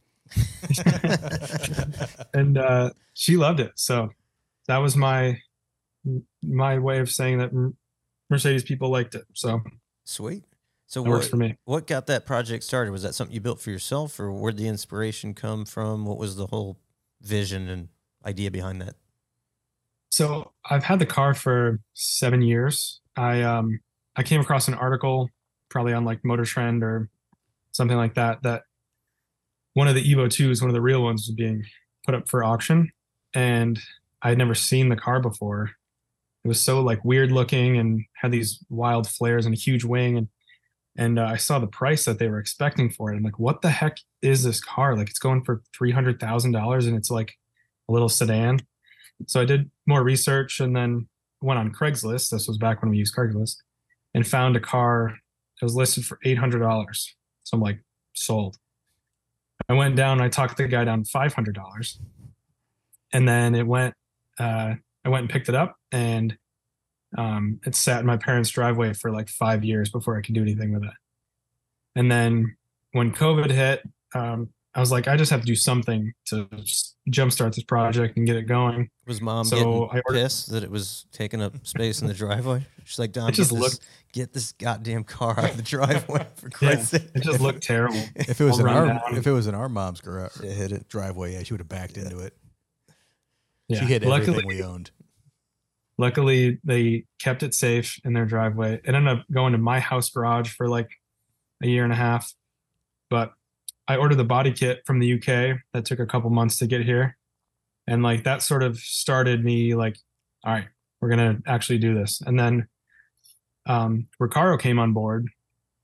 And she loved it. So that was my way of saying that Mercedes people liked it. So Sweet. So it works for me. What got that project started? Was that something you built for yourself, or where'd the inspiration come from? What was the whole vision and idea behind that? So I've had the car for 7 years. I came across an article probably on like Motor Trend or something like that one of the Evo 2s, one of the real ones, was being put up for auction, and I had never seen the car before. It was so like weird looking and had these wild flares and a huge wing, and I saw the price that they were expecting for it. I'm like, what the heck is this car? Like, it's going for $300,000 and it's like a little sedan. So I did more research and then went on Craigslist. This was back when we used Craigslist, and found a car that was listed for $800. So I'm like, sold. I went down, I talked the guy down $500, and then I went and picked it up, and it sat in my parents' driveway for like 5 years before I could do anything with it. And then when COVID hit, I was like, I just have to do something to just jumpstart this project and get it going. Was mom So getting pissed that it was taking up space in the driveway? She's like, Don, get this goddamn car out of the driveway for Christ's sake. It just looked terrible. If it was in our mom's garage, hit it. driveway, yeah, she would have backed into it. Yeah. She hit everything we owned. Luckily, they kept it safe in their driveway. It ended up going to my house garage for like a year and a half. But I ordered the body kit from the UK. That took a couple months to get here. And like that sort of started me like, all right, we're going to actually do this. And then Recaro came on board,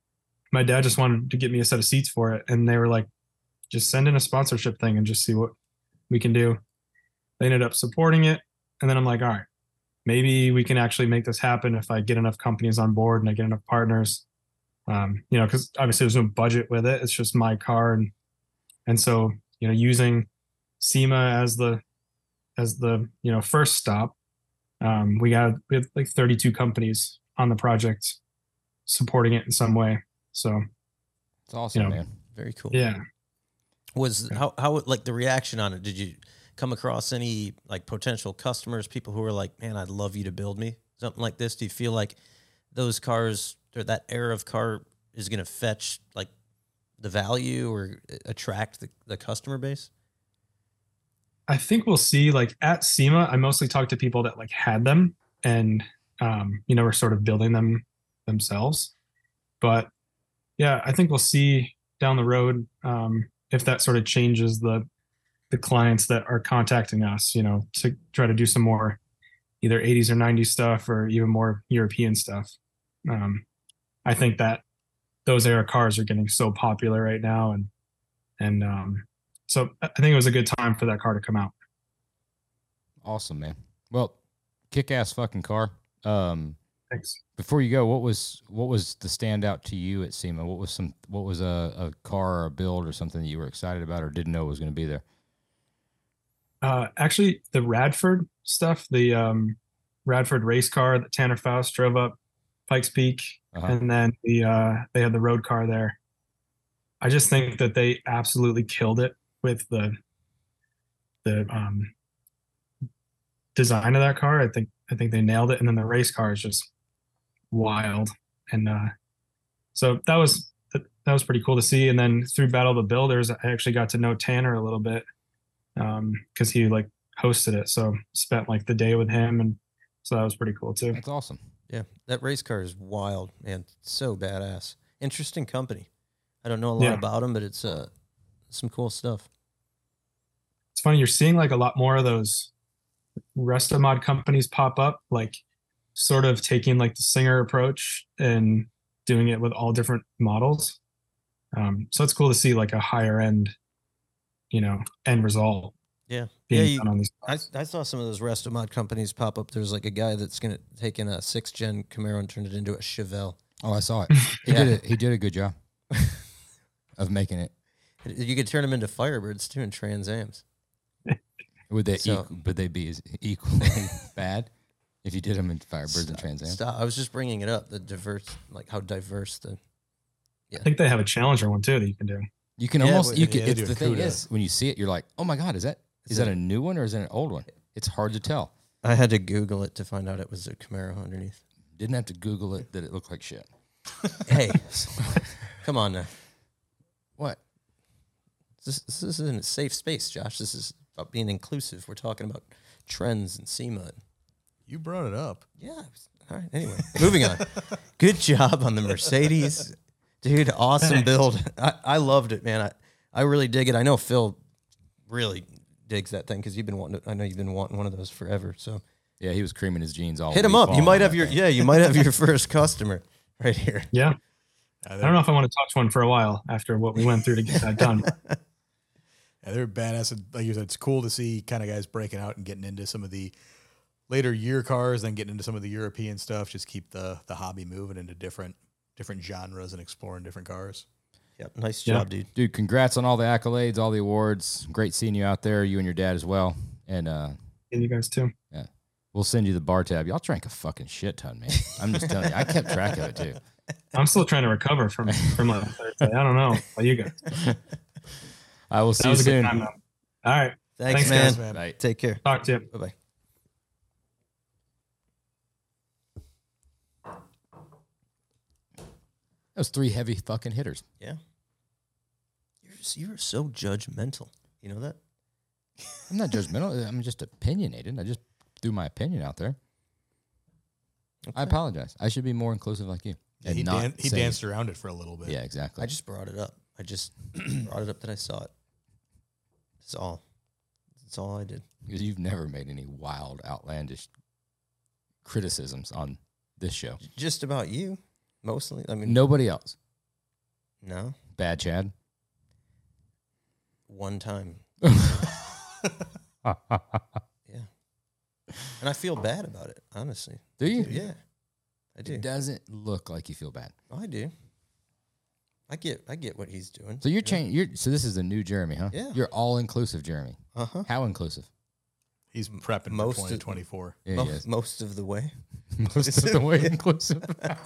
my dad just wanted to get me a set of seats for it, and they were like, just send in a sponsorship thing and just see what we can do. They ended up supporting it, and then I'm like, all right, maybe we can actually make this happen if I get enough companies on board and I get enough partners. Because obviously there's no budget with it. It's just my car, and so using SEMA as the first stop, we had like 32 companies on the project supporting it in some way. So it's awesome, man. Very cool. Yeah. How like the reaction on it? Did you come across any like potential customers, people who were like, man, I'd love you to build me something like this? Do you feel like those cars or that era of car is going to fetch like the value or attract the customer base? I think we'll see. Like at SEMA, I mostly talked to people that like had them and were sort of building them themselves. But yeah, I think we'll see down the road if that sort of changes the clients that are contacting us, to try to do some more either 80s or 90s stuff or even more European stuff. I think that those era cars are getting so popular right now, and so I think it was a good time for that car to come out. Awesome, man. Well, kick-ass fucking car. Thanks. Before you go, what was the standout to you at SEMA? What was a car or a build or something that you were excited about or didn't know was going to be there? Actually, the Radford stuff, the Radford race car that Tanner Faust drove up Pikes Peak, and then they had the road car there. I just think that they absolutely killed it with the design of that car. I think they nailed it, and then the race car is just wild, and so that was pretty cool to see. And then through Battle of the Builders, I actually got to know Tanner a little bit because he like hosted it, so spent like the day with him, and so that was pretty cool too. That's awesome. Yeah, that race car is wild, man. So badass. Interesting company. I don't know a lot about them, but it's some cool stuff. It's funny, you're seeing like a lot more of those Restomod companies pop up, like sort of taking like the Singer approach and doing it with all different models. So it's cool to see like a higher end, end result. Yeah. Done on these cars. I saw some of those Restomod companies pop up. There's like a guy that's going to take in a 6th gen Camaro and turn it into a Chevelle. Oh, I saw it. He did a good job of making it. You could turn them into Firebirds too, and Trans Ams. Would they be as equally bad if you did them in Firebirds and Trans Am? Stop. I was just bringing it up. How diverse the. Yeah. I think they have a Challenger one too that you can do. You can almost. It's the thing is, when you see it, you're like, oh my god, is that a new one or is that an old one? It's hard to tell. I had to Google it to find out it was a Camaro underneath. Didn't have to Google it that it looked like shit. Hey, come on now. What? This isn't a safe space, Josh. This is about being inclusive. We're talking about trends and SEMA. You brought it up. Yeah. All right. Anyway, moving on. Good job on the Mercedes. Dude, awesome build. I loved it, man. I really dig it. I know Phil really digs that thing because I know you've been wanting one of those forever. So yeah, he was creaming his jeans all. Hit him up. You might have your first customer right here. Yeah. I don't know if I want to touch one for a while after what we went through to get that done. Yeah, they're badass. And like you said, it's cool to see kind of guys breaking out and getting into some of the later year cars, then getting into some of the European stuff. Just keep the hobby moving into different genres and exploring different cars. Yep, nice job, dude. Dude, congrats on all the accolades, all the awards. Great seeing you out there, you and your dad as well. And you guys too. Yeah. We'll send you the bar tab. Y'all drank a fucking shit ton, man. I'm just telling you. I kept track of it too. I'm still trying to recover from like Thursday. I don't know. How you guys? I will see you soon. All right. Thanks, man. Guys, man. Bye. Take care. Talk to you. Bye-bye. That was 3 heavy fucking hitters. Yeah. You're so judgmental. You know that? I'm not judgmental. I'm just opinionated. I just threw my opinion out there. Okay. I apologize. I should be more inclusive like you. Yeah, he danced around it for a little bit. Yeah, exactly. I just brought it up. I just brought it up that I saw it. That's all. That's all I did. Because you've never made any wild, outlandish criticisms on this show. Just about you, mostly. I mean, nobody else. No, Bad Chad? one time. Yeah, and I feel bad about it. Honestly, Do you? yeah, I do. It doesn't look like you feel bad. Oh, I do. I get what he's doing. So you're changing. So this is the new Jeremy, huh? Yeah. You're all inclusive, Jeremy. Uh-huh. How inclusive? He's prepping Most for of- 2024. Yeah, he is. Most of the way. Most of the way inclusive.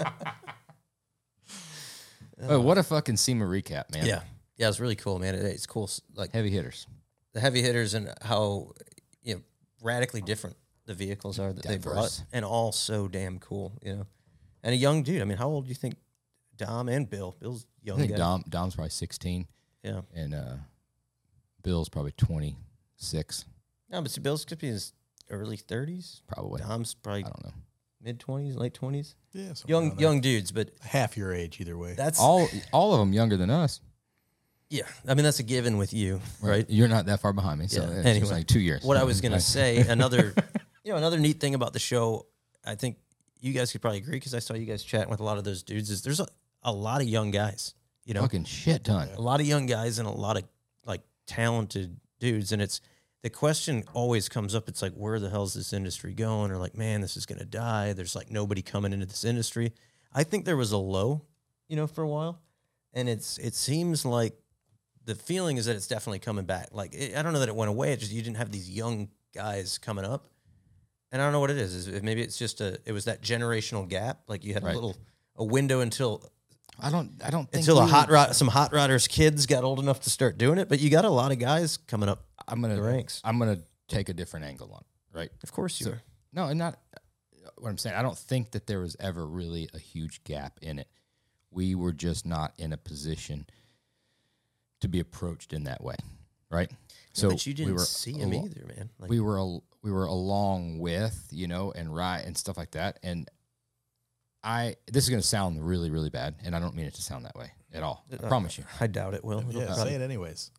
Oh, what a fucking SEMA recap, man. Yeah, it's really cool, man. It's cool, like Heavy hitters. the heavy hitters and how radically different the vehicles are that they brought, Diverse. and all so damn cool, And a young dude. I mean, how old do you think Dom and Bill? Bill's I young. think guy. Dom's probably 16, Yeah. and Bill's probably 26, No, but see, Bill's could be in his early 30s. probably. Dom's probably I don't know. mid 20s, late 20s. Yeah, somewhere around there. Young dudes, but half your age either way. that's All of them younger than us. yeah. I mean, that's a given with you, right? You're not that far behind me, so Yeah. it's Anyway, just like 2 years. What I was gonna Right. say, another neat thing about the show, I think you guys could probably agree because I saw you guys chatting with a lot of those dudes. Is there's a lot of young guys, Fucking shit ton. a lot of young guys and a lot of like talented dudes, and it's the question always comes up. It's like, where the hell's this industry going? Or like, man, this is gonna die. There's like nobody coming into this industry. I think there was a low, for a while, and it seems like the feeling is that it's definitely coming back. Like I don't know that it went away. It just you didn't have these young guys coming up, and I don't know what it is. Maybe it's just it was that generational gap. Like you had Right. a window until I don't think some hot rodders kids got old enough to start doing it. But you got a lot of guys coming up I'm the ranks. gonna take a different angle on it, right? Of course you are. No, and not what I'm saying. I don't think that there was ever really a huge gap in it. We were just not in a position to be approached in that way, right? But you didn't we were see him either, man. Like, we were along with, and right and stuff like that. And this is going to sound really, really bad, and I don't mean it to sound that way at all. I promise you. I doubt it will. Yeah, say it anyways.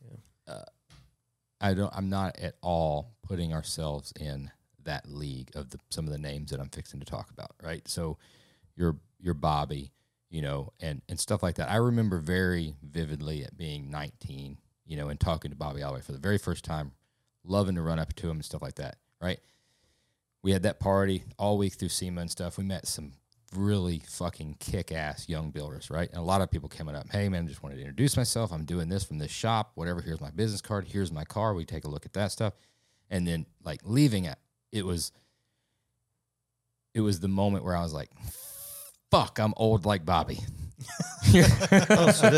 I'm not at all putting ourselves in that league of some of the names that I'm fixing to talk about, right? So you're Bobby, and stuff like that. I remember very vividly at being 19, and talking to Bobby Alloway for the very first time, loving to run up to him and stuff like that, right? We had that party all week through SEMA and stuff. We met some really fucking kick-ass young builders, right? And a lot of people coming up, hey, man, just wanted to introduce myself. I'm doing this from this shop, whatever. Here's my business card. Here's my car. We take a look at that stuff. And then, like, leaving it was the moment where I was like, fuck, I'm old like Bobby. oh, so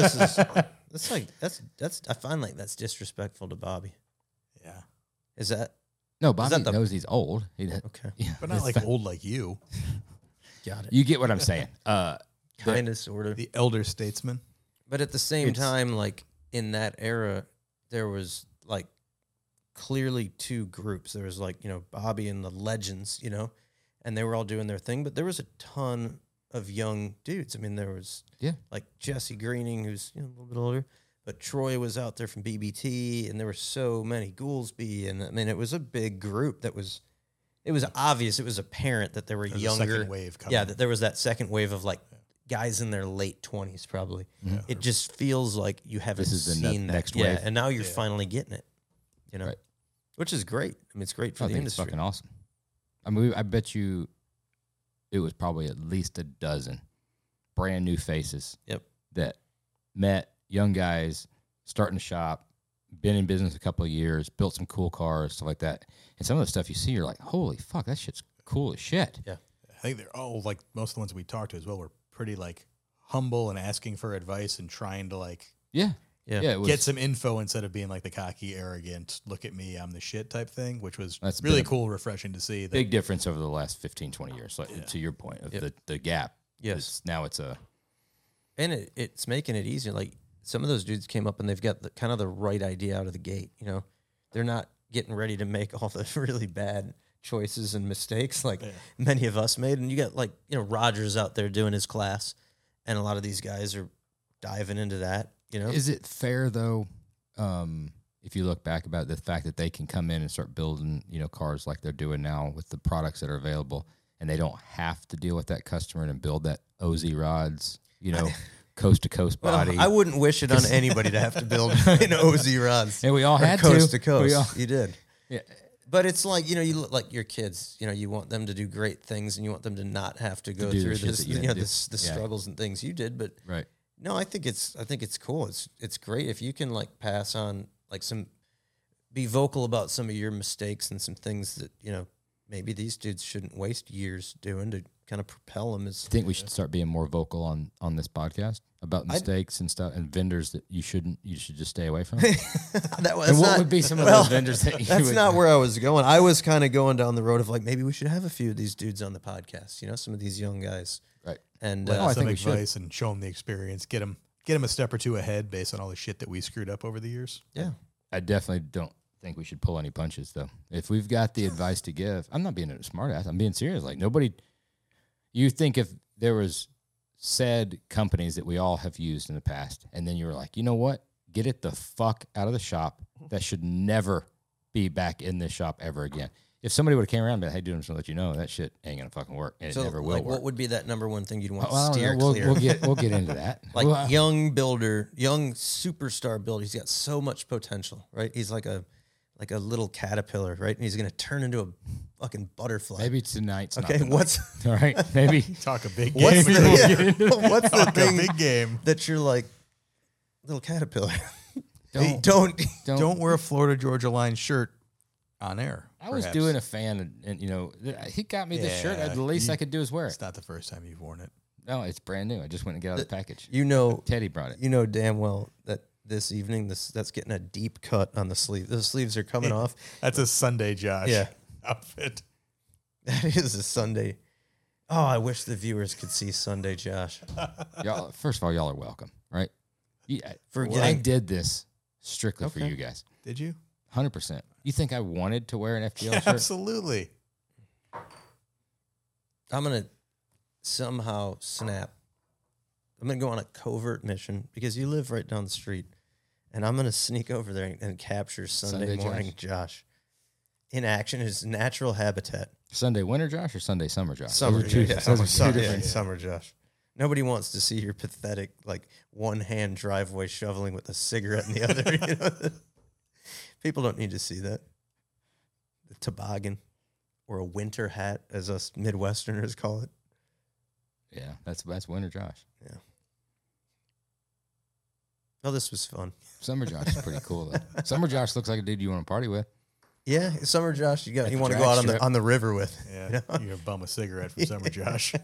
that's I find like that's disrespectful to Bobby. Yeah, Is that No, Bobby that the- knows he's old. okay? Yeah, but not like old like you, Got it. you get what I'm saying. Kind of, sort of. the elder statesman. But at the same It's- time, like in that era, there was like clearly two groups. There was like, Bobby and the legends, and they were all doing their thing. But there was a ton of young dudes. I mean, there was like Jesse Greening, who's a little bit older, but Troy was out there from BBT, and there were so many Goolsby. And I mean, it was a big group it was obvious, it was apparent that there were There's a younger second wave coming. Yeah, that there was that second wave of like guys in their late 20s probably. It just feels like you haven't This is the seen that. next yeah, wave. and now you're finally getting it, Right. which is great. I mean, it's great for I the think it's industry. fucking awesome. I mean, I bet you it was probably at least a dozen brand new faces Yep. that met young guys starting to shop, been in business a couple of years, built some cool cars, stuff like that. And some of the stuff you see, you're like, holy fuck, that shit's cool as shit. Yeah. I think they're all like most of the ones we talked to as well were pretty like humble and asking for advice and trying to like Yeah. Yeah. It was, get some info instead of being like the cocky, arrogant, look at me, I'm the shit type thing, which was That's really been a cool, refreshing to see. That, big difference over the last 15, 20 years. Like, to your point of the gap. Yes. Now it's a, And it's making it easier. Like some of those dudes came up and they've got kind of the right idea out of the gate. They're not getting ready to make all the really bad choices and mistakes like many of us made. And you got like, Rogers out there doing his class, and a lot of these guys are diving into that, Is it fair though, if you look back about the fact that they can come in and start building, cars like they're doing now with the products that are available, and they don't have to deal with that customer and build that OZ rods, coast to coast body. I wouldn't wish it on anybody to have to build an OZ rods. And we all or had coast to. to coast. We all- You did. Yeah. But it's like, you know, you look like your kids, you know, you want them to do great things and you want them to not have to go do the through shit this, that you you had know, to do. the Yeah. struggles and things you did. But Right. no, I think it's cool. It's great if you can like pass on like be vocal about some of your mistakes and some things that, you know, maybe these dudes shouldn't waste years doing to kind of propel them. I think we should start being more vocal on this podcast about mistakes and stuff and vendors that you should just stay away from. And what would be some of those vendors that you That's would, not where I was going. I was kind of going down the road of like, maybe we should have a few of these dudes on the podcast, you know, some of these young guys. Right. And I some think we should. advice and show them the experience. Get them a step or two ahead based on all the shit that we screwed up over the years. yeah. I definitely don't think we should pull any punches, though. If we've got the advice to give, I'm not being a smart ass. I'm being serious. Like, nobody, you think if there was said companies that we all have used in the past, and then you were like, you know what? Get it the fuck out of the shop. That should never be back in this shop ever again. If somebody would have came around and been, hey, dude, I'm just going to let you know that shit ain't going to fucking work. And So it never will like, work. what would be that number one thing you'd want Well, I to don't steer know. clear? We'll get into that. Like Well, young builder, young superstar builder. He's got so much potential, right? He's like a little caterpillar, right? And he's going to turn into a fucking butterfly. maybe tonight's Okay, not the what's night. All right, maybe. Talk a big what's game. what's the Talk a thing big game. that you're like little caterpillar? Don't. Don't wear a Florida Georgia Line shirt on air. I was perhaps. doing a fan, and you know, he got me this shirt. Yeah, The least I could do is wear It's it. not the first time you've worn it. No, it's brand new. I just went and got out of the package. You know, Teddy brought it. you know damn well that this evening that's getting a deep cut on the sleeve. The sleeves are coming off. That's a Sunday Josh Yeah. outfit. That is a Sunday. Oh, I wish the viewers could see Sunday Josh. Y'all, first of all, y'all are welcome, right? Yeah, For I getting- did this strictly for Okay. you guys. Did you? 100%. You think I wanted to wear an FGL shirt? Absolutely. I'm gonna somehow snap. I'm gonna go on a covert mission because you live right down the street, and I'm gonna sneak over there and capture Sunday Sunday morning Josh in action, his natural habitat. Sunday winter Josh or Sunday summer Josh? Summer, Those are two, yeah, those are two summer, different. summer Josh. Nobody wants to see your pathetic, like one hand driveway shoveling with a cigarette in the other. You know? People don't need to see that. The toboggan, or a winter hat, as us Midwesterners call it. Yeah, that's winter Josh. Yeah. Oh, this was fun. Summer Josh is pretty cool though. Summer Josh looks like a dude you want to party with. Yeah, summer Josh, you the want to go drag out strip. on the river with. Yeah. You know? You're going to bum a cigarette from Summer Josh.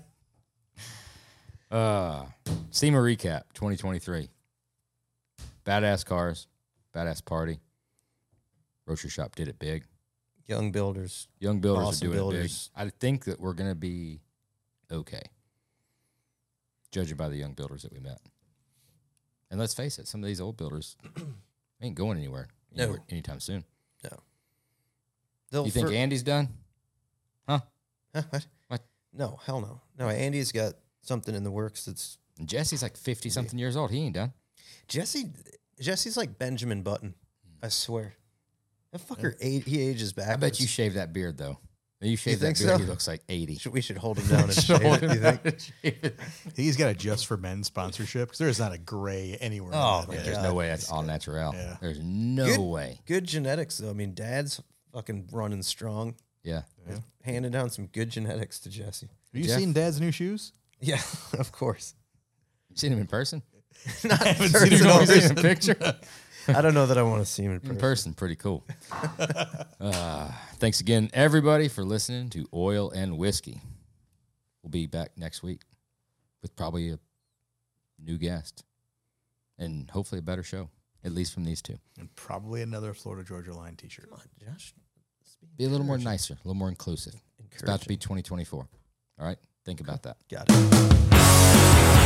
SEMA recap 2023. Badass cars, badass party. Roaster Shop did it big. Young builders. Young builders Awesome are doing builders. it big. I think that we're going to be okay, judging by the young builders that we met. And let's face it, some of these old builders ain't going anywhere anytime soon. They'll You think Andy's done? Huh? Huh, what? What? No, hell no. No, Andy's got something in the works that's And Jesse's like 50-something years old. He ain't done. Jesse's like Benjamin Button. I swear. That fucker, he ages back. I bet you shave that beard, though. You shave that think beard, so? he looks like 80. We should hold him down and shave it, you think? He's got a Just for Men sponsorship because there is not a gray anywhere. Oh, in that my head. There's no way that's all natural. Yeah. There's no way. Good genetics, though. I mean, Dad's fucking running strong. Yeah. Handing down some good genetics to Jesse. Have you Jeff? seen Dad's new shoes? Yeah, of course. You seen him in person? Not in haven't seen him person. in Seen him in picture? I don't know that I want to see him in person. In person, pretty cool. Thanks again, everybody, for listening to Oil and Whiskey. We'll be back next week with probably a new guest and hopefully a better show, at least from these two. And probably another Florida Georgia Line t-shirt. Come on, Josh. Be a little more nicer, a little more inclusive. It's about to be 2024. All right? Think about that. Got it.